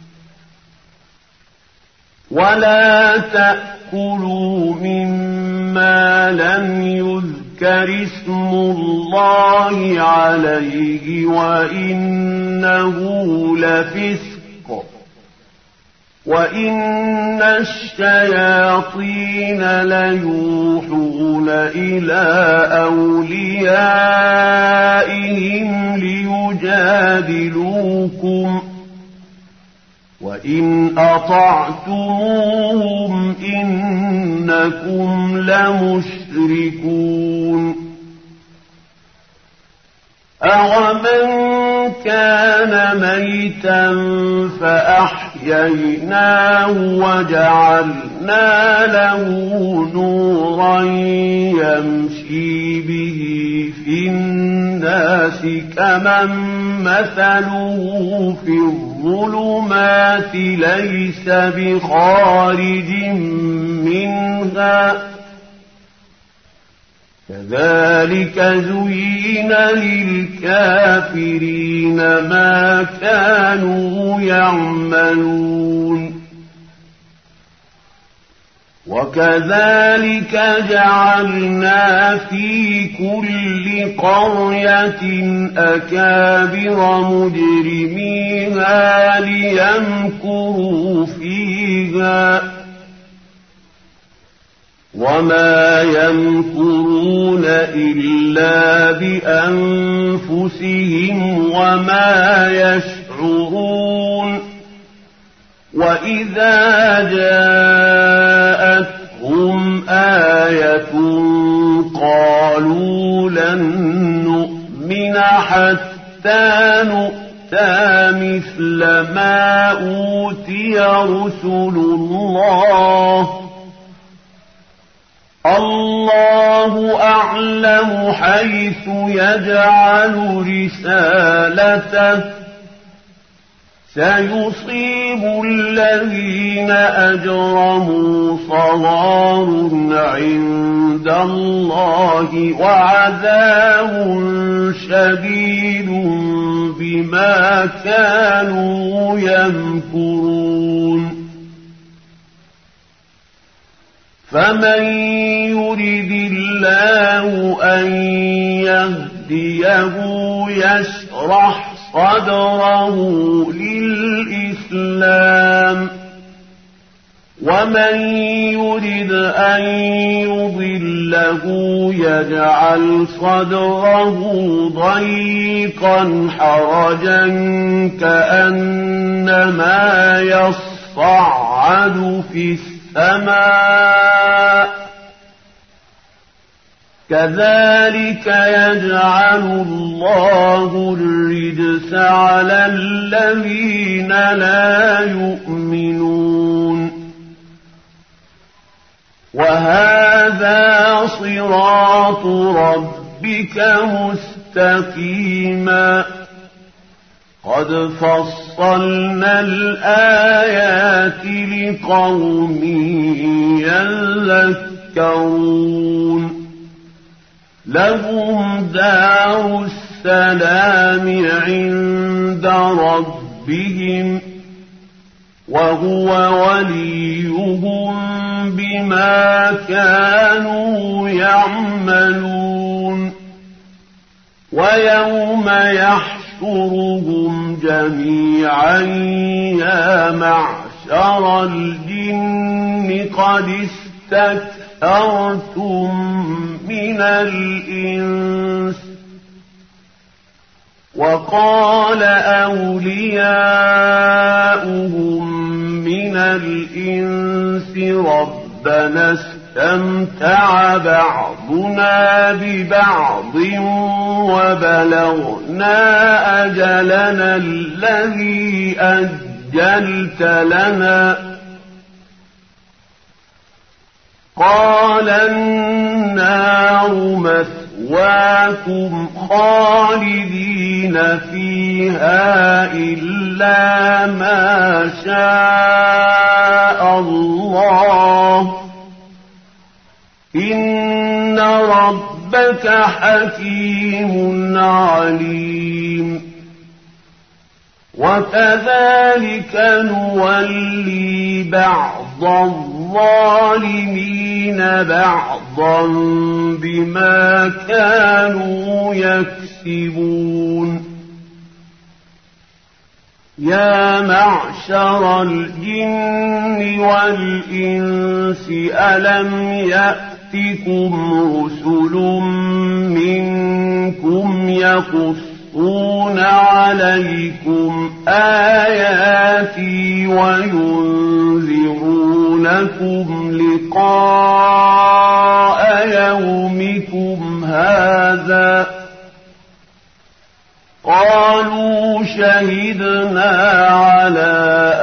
ولا تأكلوا مما لم يذكر اسم الله عليه وإنه لفسق وإن الشياطين ليوحون إلى أوليائهم ليجادلوكم وإن أطعتموهم إنكم لمشركون أَوَمَنْ كَانَ مَيْتًا فَأَحْيَيْنَاهُ وَجَعَلْنَا لَهُ نُورًا يَمْشِي بِهِ فِي النَّاسِ كَمَنْ مَثَلُهُ فِي الظُّلُمَاتِ لَيْسَ بِخَارِجٍ مِنْهَا كذلك زين للكافرين ما كانوا يعملون وكذلك جعلنا في كل قرية أكابر مجرميها ليمكروا فيها وما يمكرون إلا بأنفسهم وما يشعرون وإذا جاءتهم آية قالوا لن نؤمن حتى نؤتى مثل ما أوتي رسل الله الله أعلم حيث يجعل رسالته سيصيب الذين أجرموا صغار عند الله وعذاب شديد بما كانوا يمكرون فمن يرد الله أن يهديه يشرح صدره للإسلام ومن يرد أن يضله يجعل صدره ضيقا حرجا كأنما يصعد في السماء كذلك يجعل الله الرجس على الذين لا يؤمنون وهذا صراط ربك مستقيما قد فصلنا الآيات لقوم يذكرون لهم دار السلام عند ربهم وهو وليهم بما كانوا يعملون ويوم يحشرهم جميعا يا معشر الجن قد استكثرتم من الإنس وقال أولياؤهم من الإنس ربنا استمتع بعضنا ببعض وبلغنا أجلنا الذي أجلت لنا قال النار مثواكم خالدين فيها إلا ما شاء الله إن ربك حكيم عليم وكذلك نولي بعض الظالمين بعضا بما كانوا يكسبون يا معشر الجن والإنس ألم يأتكم رسل منكم يقصون عليكم آياتي وينذرونكم لقاء يومكم هذا قالوا شهدنا على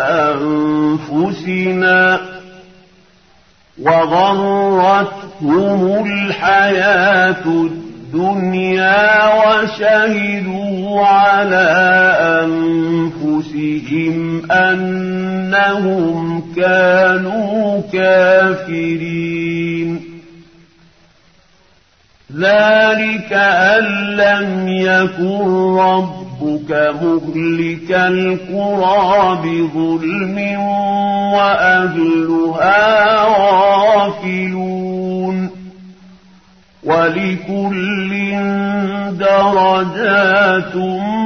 أنفسنا وغرتهم الحياة الدنيا وشهدوا على أنفسهم أنهم كانوا كافرين ذلك أن لم يكن ربك مهلك القرى بظلم وأهلها غافلون ولكل درجات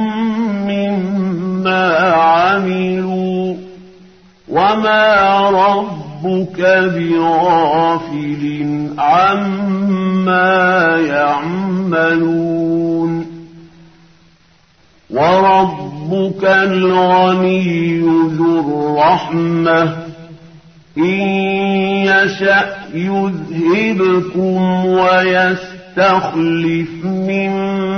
مما عملوا وما ربك بغافل عما يعملون وربك الغني ذو الرحمة إن يشأ يذهبكم ويستخلف من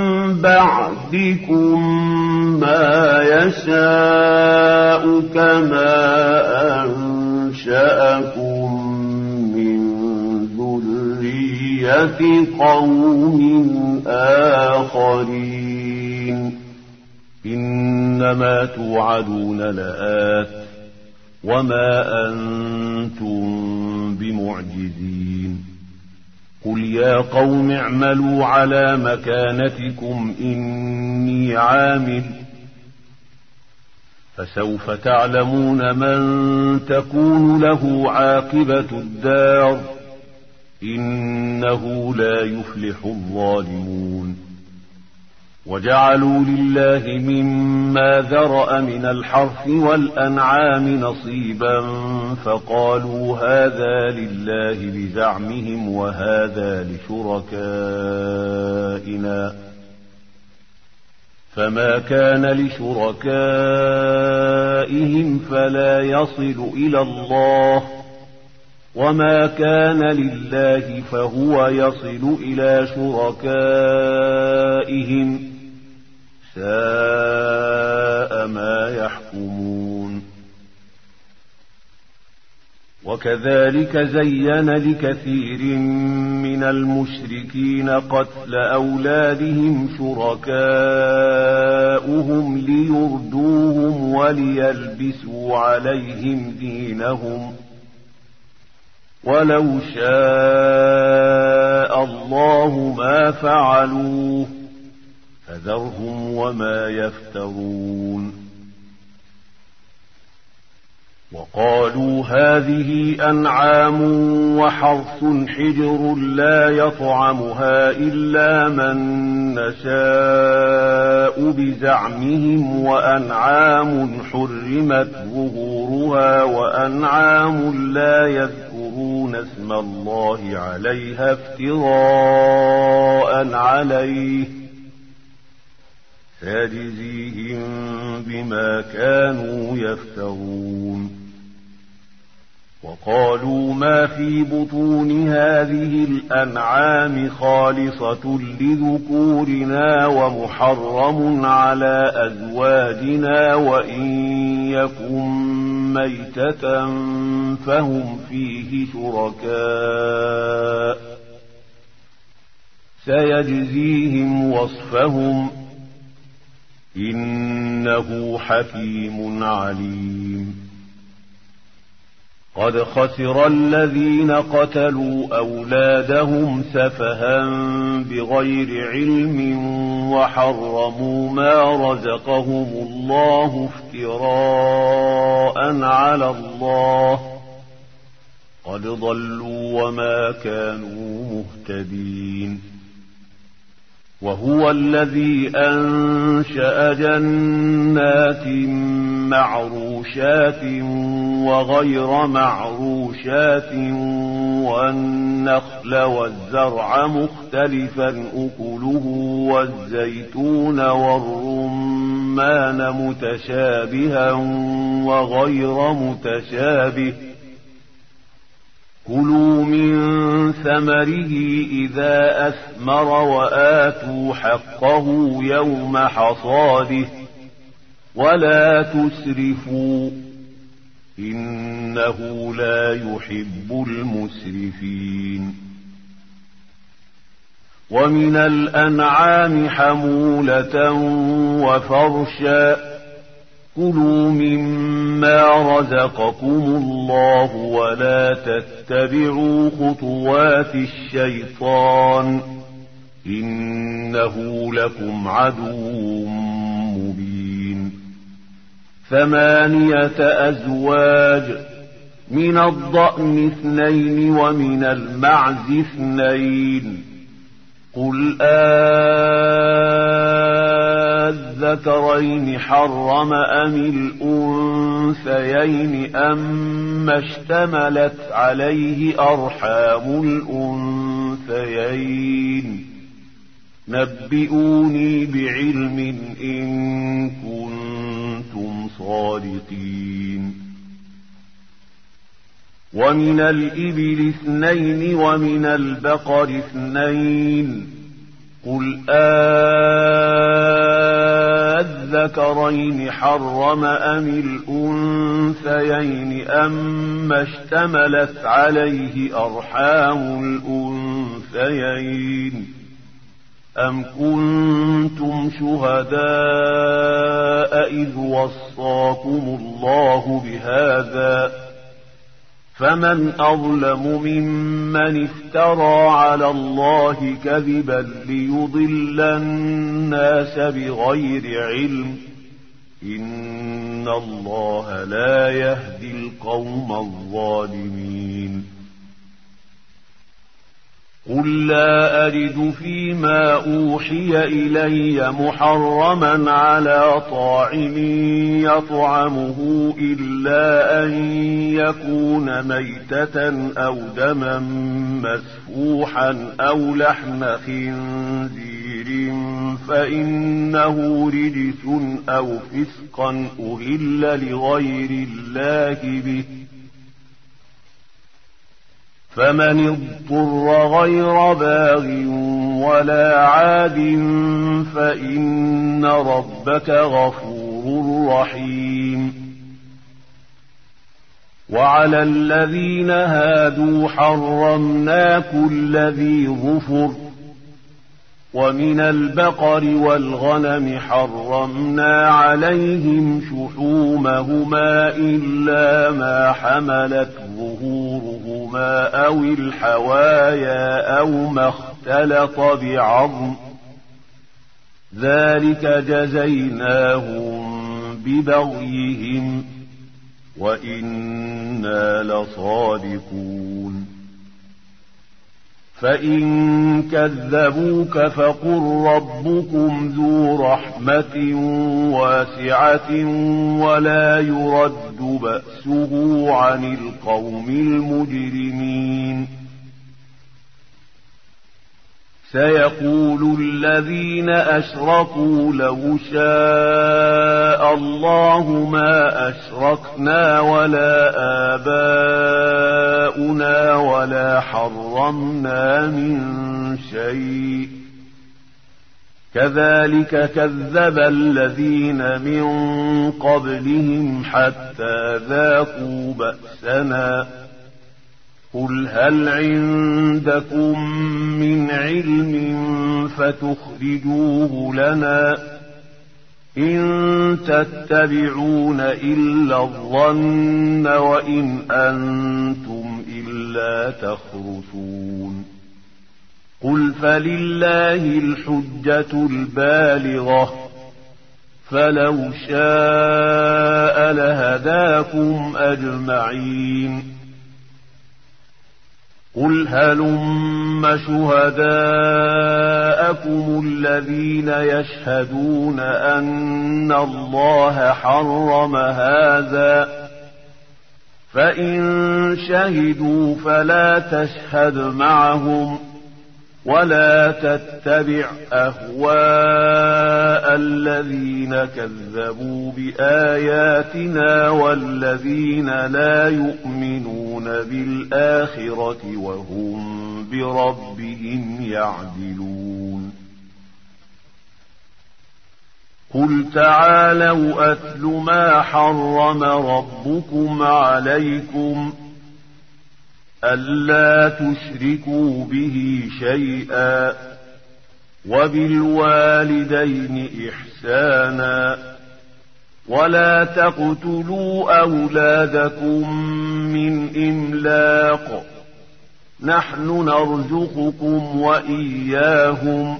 بعدكم ما يشاء كما أنشأكم من ذرية قوم آخرين إنما توعدون لآت وما أنتم بمعجزين قل يا قوم اعملوا على مكانتكم إني عامل فسوف تعلمون من تكون له عاقبة الدار إنه لا يفلح الظالمون وجعلوا لله مما ذرأ من الحرث والأنعام نصيبا فقالوا هذا لله بزعمهم وهذا لشركائنا فما كان لشركائهم فلا يصل إلى الله وما كان لله فهو يصل إلى شركائهم ساء ما يحكمون وكذلك زين لكثير من المشركين قتل أولادهم شركاؤهم ليردوهم وليلبسوا عليهم دينهم ولو شاء الله ما فعلوه فذرهم وما يفترون وقالوا هذه أنعام وحرث حجر لا يطعمها إلا من نشاء بزعمهم وأنعام حرمت ظهورها وأنعام لا يذكرون اسم الله عليها افتراء عليه سيجزيهم بما كانوا يفترون وقالوا ما في بطون هذه الأنعام خالصة لذكورنا ومحرم على أزواجنا وإن يكن ميتة فهم فيه شركاء سيجزيهم وصفهم إنه حكيم عليم قد خسر الذين قتلوا أولادهم سفها بغير علم وحرموا ما رزقهم الله افتراء على الله قد ضلوا وما كانوا مهتدين وهو الذي أنشأ جنات معروشات وغير معروشات والنخل والزرع مختلفا أكله والزيتون والرمان متشابها وغير متشابه كلوا من ثمره إذا أثمر وآتوا حقه يوم حصاده ولا تسرفوا إنه لا يحب المسرفين ومن الأنعام حمولة وفرشا كلوا مما رزقكم الله ولا تتبعوا خطوات الشيطان إنه لكم عدو مبين. ثمانية أزواج، من الضأن اثنين ومن المعز اثنين. قل أذكرين حرم أم الأنثيين أما اشتملت عليه أرحام الأنثيين. نبئوني بعلم إن كنتم صادقين. ومن الإبل اثنين ومن البقر اثنين. قل أذكرين حرم أم الأنثيين أما اشتملت عليه أرحام الأنثيين. أم كنتم شهداء إذ وصاكم الله بهذا؟ فمن أظلم ممن افترى على الله كذبا ليضل الناس بغير علم. إن الله لا يهدي القوم الظالمين. قل لا أجد فيما أوحي إلي محرما على طاعم يطعمه إلا أن يكون ميتة أو دما مسفوحا أو لحم خنزير فإنه رجس أو فسقا أهل لغير الله به. فمن اضطر غير باغ ولا عاد فإن ربك غفور رحيم. وعلى الذين هادوا حرمنا كل ذي ظفر. ومن البقر والغنم حرمنا عليهم شحومهما إلا ما حملت ظهورهما أو الحوايا أو ما اختلط بعظم. ذلك جزيناهم ببغيهم وإنا لصادقون. فإن كذبوك فقل ربكم ذو رحمة واسعة ولا يرد بأسه عن القوم المجرمين. سيقول الذين أشركوا لو شاء الله ما أشركنا ولا آباؤنا ولا حرمنا من شيء. كذلك كذب الذين من قبلهم حتى ذاقوا بأسنا. قل هل عندكم من علم فتخرجوه لنا؟ إن تتبعون إلا الظن وإن أنتم إلا تخرصون. قل فلله الحجة البالغة فلو شاء لهداكم أجمعين. قل هلم شهداءكم الذين يشهدون أن الله حرم هذا فإن شهدوا فلا تشهد معهم ولا تتبع أهواء الذين كذبوا بآياتنا والذين لا يؤمنون بالآخرة وهم بربهم يعدلون. قل تعالوا أتل ما حرم ربكم عليكم ألا تشركوا به شيئا وبالوالدين إحسانا ولا تقتلوا أولادكم من إملاق نحن نرزقكم وإياهم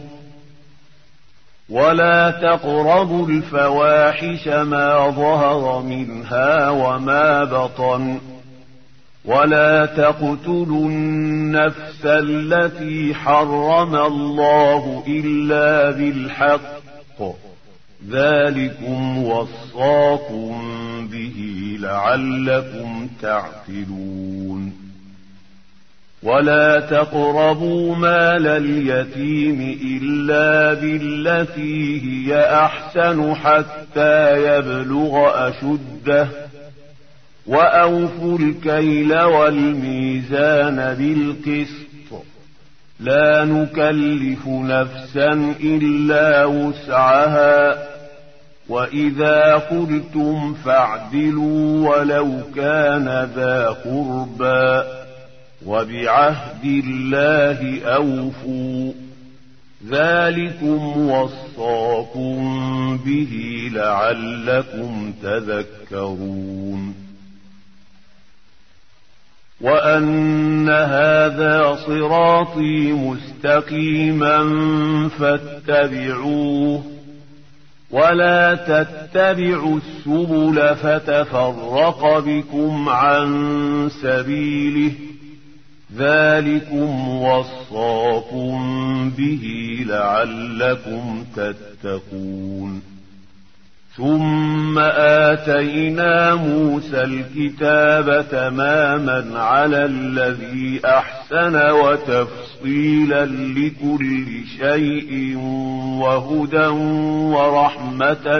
ولا تقربوا الفواحش ما ظهر منها وما بطن ولا تقتلوا النفس التي حرم الله إلا بالحق ذلكم وصاكم به لعلكم تعقلون ولا تقربوا مال اليتيم إلا بالتي هي أحسن حتى يبلغ أشده وأوفوا الكيل والميزان بالقسط لا نكلف نفسا إلا وسعها وإذا قلتم فاعدلوا ولو كان ذا قربى وبعهد الله أوفوا ذلكم وصاكم به لعلكم تذكرون وأن هذا صراطي مستقيما فاتبعوه ولا تتبعوا السبل فتفرق بكم عن سبيله ذلكم وصاكم به لعلكم تتقون ثم آتينا موسى الكتاب تماما على الذي أحسن وتفصيلا لكل شيء وهدى ورحمة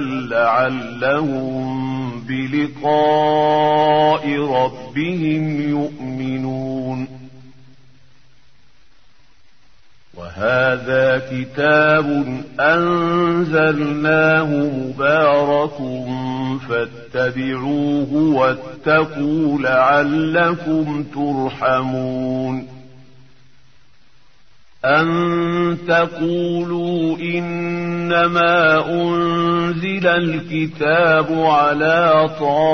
لعلهم بلقاء ربهم يؤمنون وهذا كتاب أنزلناه مبارك فاتبعوه واتقوا لعلكم ترحمون أن تقولوا إنما أنزل الكتاب على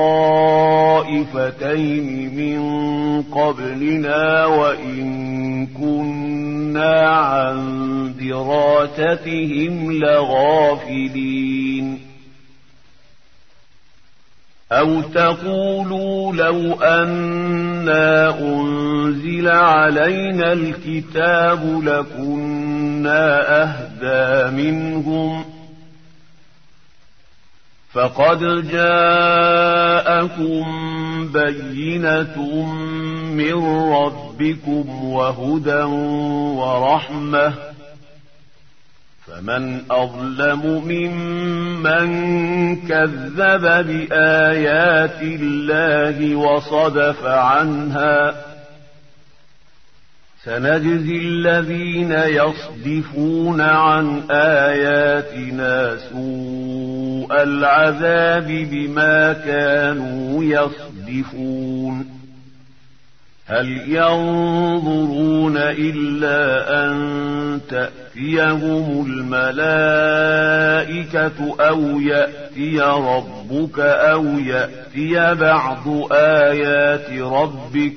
طائفتين من قبلنا وإن كنا عن دراستهم لغافلين أو تقولوا لو أنا أنزل علينا الكتاب لكنا أهدى منهم فقد جاءكم بينة من ربكم وهدى ورحمة فمن أظلم ممن كذب بآيات الله وصدف عنها سنجزي الذين يصدفون عن آياتنا سوء العذاب بما كانوا يصدفون هل ينظرون إلا أن تأتيهم الملائكة أو يأتي ربك أو يأتي بعض آيات ربك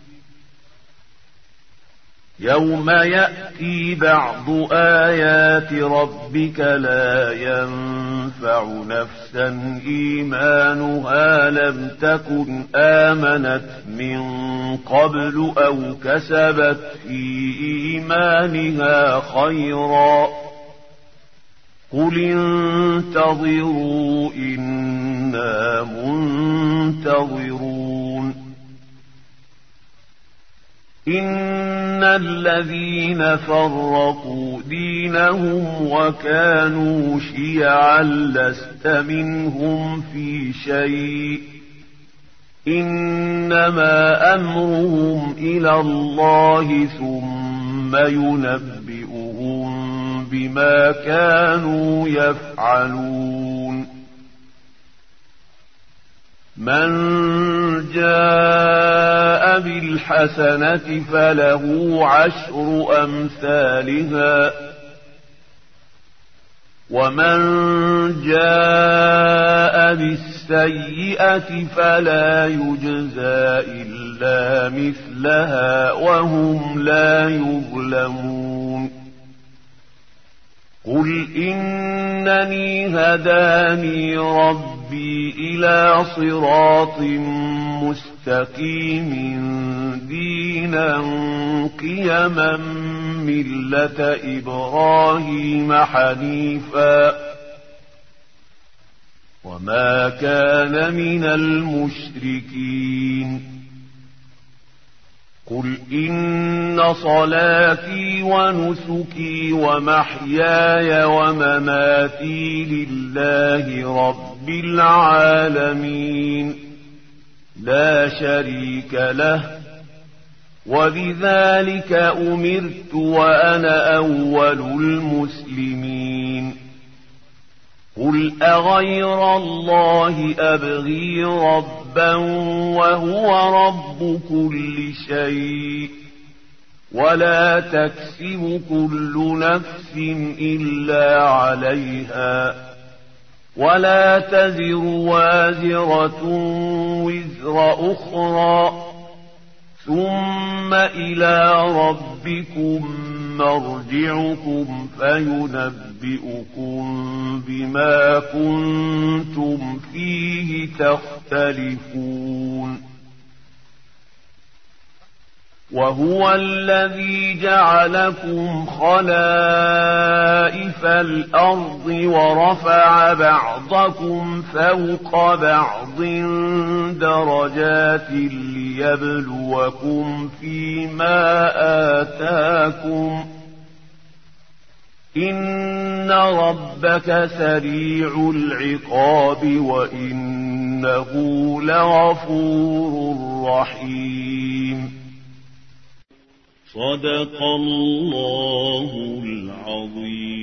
يوم يأتي بعض آيات ربك لا ينفع نفسا إيمانها لم تكن آمنت من قبل أو كسبت في إيمانها خيرا قل انتظروا إنا منتظرون إن الذين فرقوا دينهم وكانوا شيعا لست منهم في شيء إنما أمرهم إلى الله ثم ينبئهم بما كانوا يفعلون من جاء بالحسنة فله عشر أمثالها ومن جاء بالسيئة فلا يجزى إلا إلا مثلها وهم لا يظلمون قل إنني هداني ربي إلى صراط مستقيم دينا قيما ملة إبراهيم حنيفا وما كان من المشركين قل إن صلاتي ونسكي ومحياي ومماتي لله رب العالمين لا شريك له وبذلك أمرت وأنا أول المسلمين قل أغير الله أبغي ربا وهو رب كل شيء ولا تكسب كل نفس إلا عليها ولا تزر وازرة وزر أخرى ثم إلى ربكم مرجعكم فينبئكم بما كنتم فيه تختلفون وهو الذي جعلكم خلائف الأرض ورفع بعضكم فوق بعض درجات ليبلوكم فيما آتاكم إن ربك سريع العقاب وإنه لغفور رحيم صدق الله العظيم.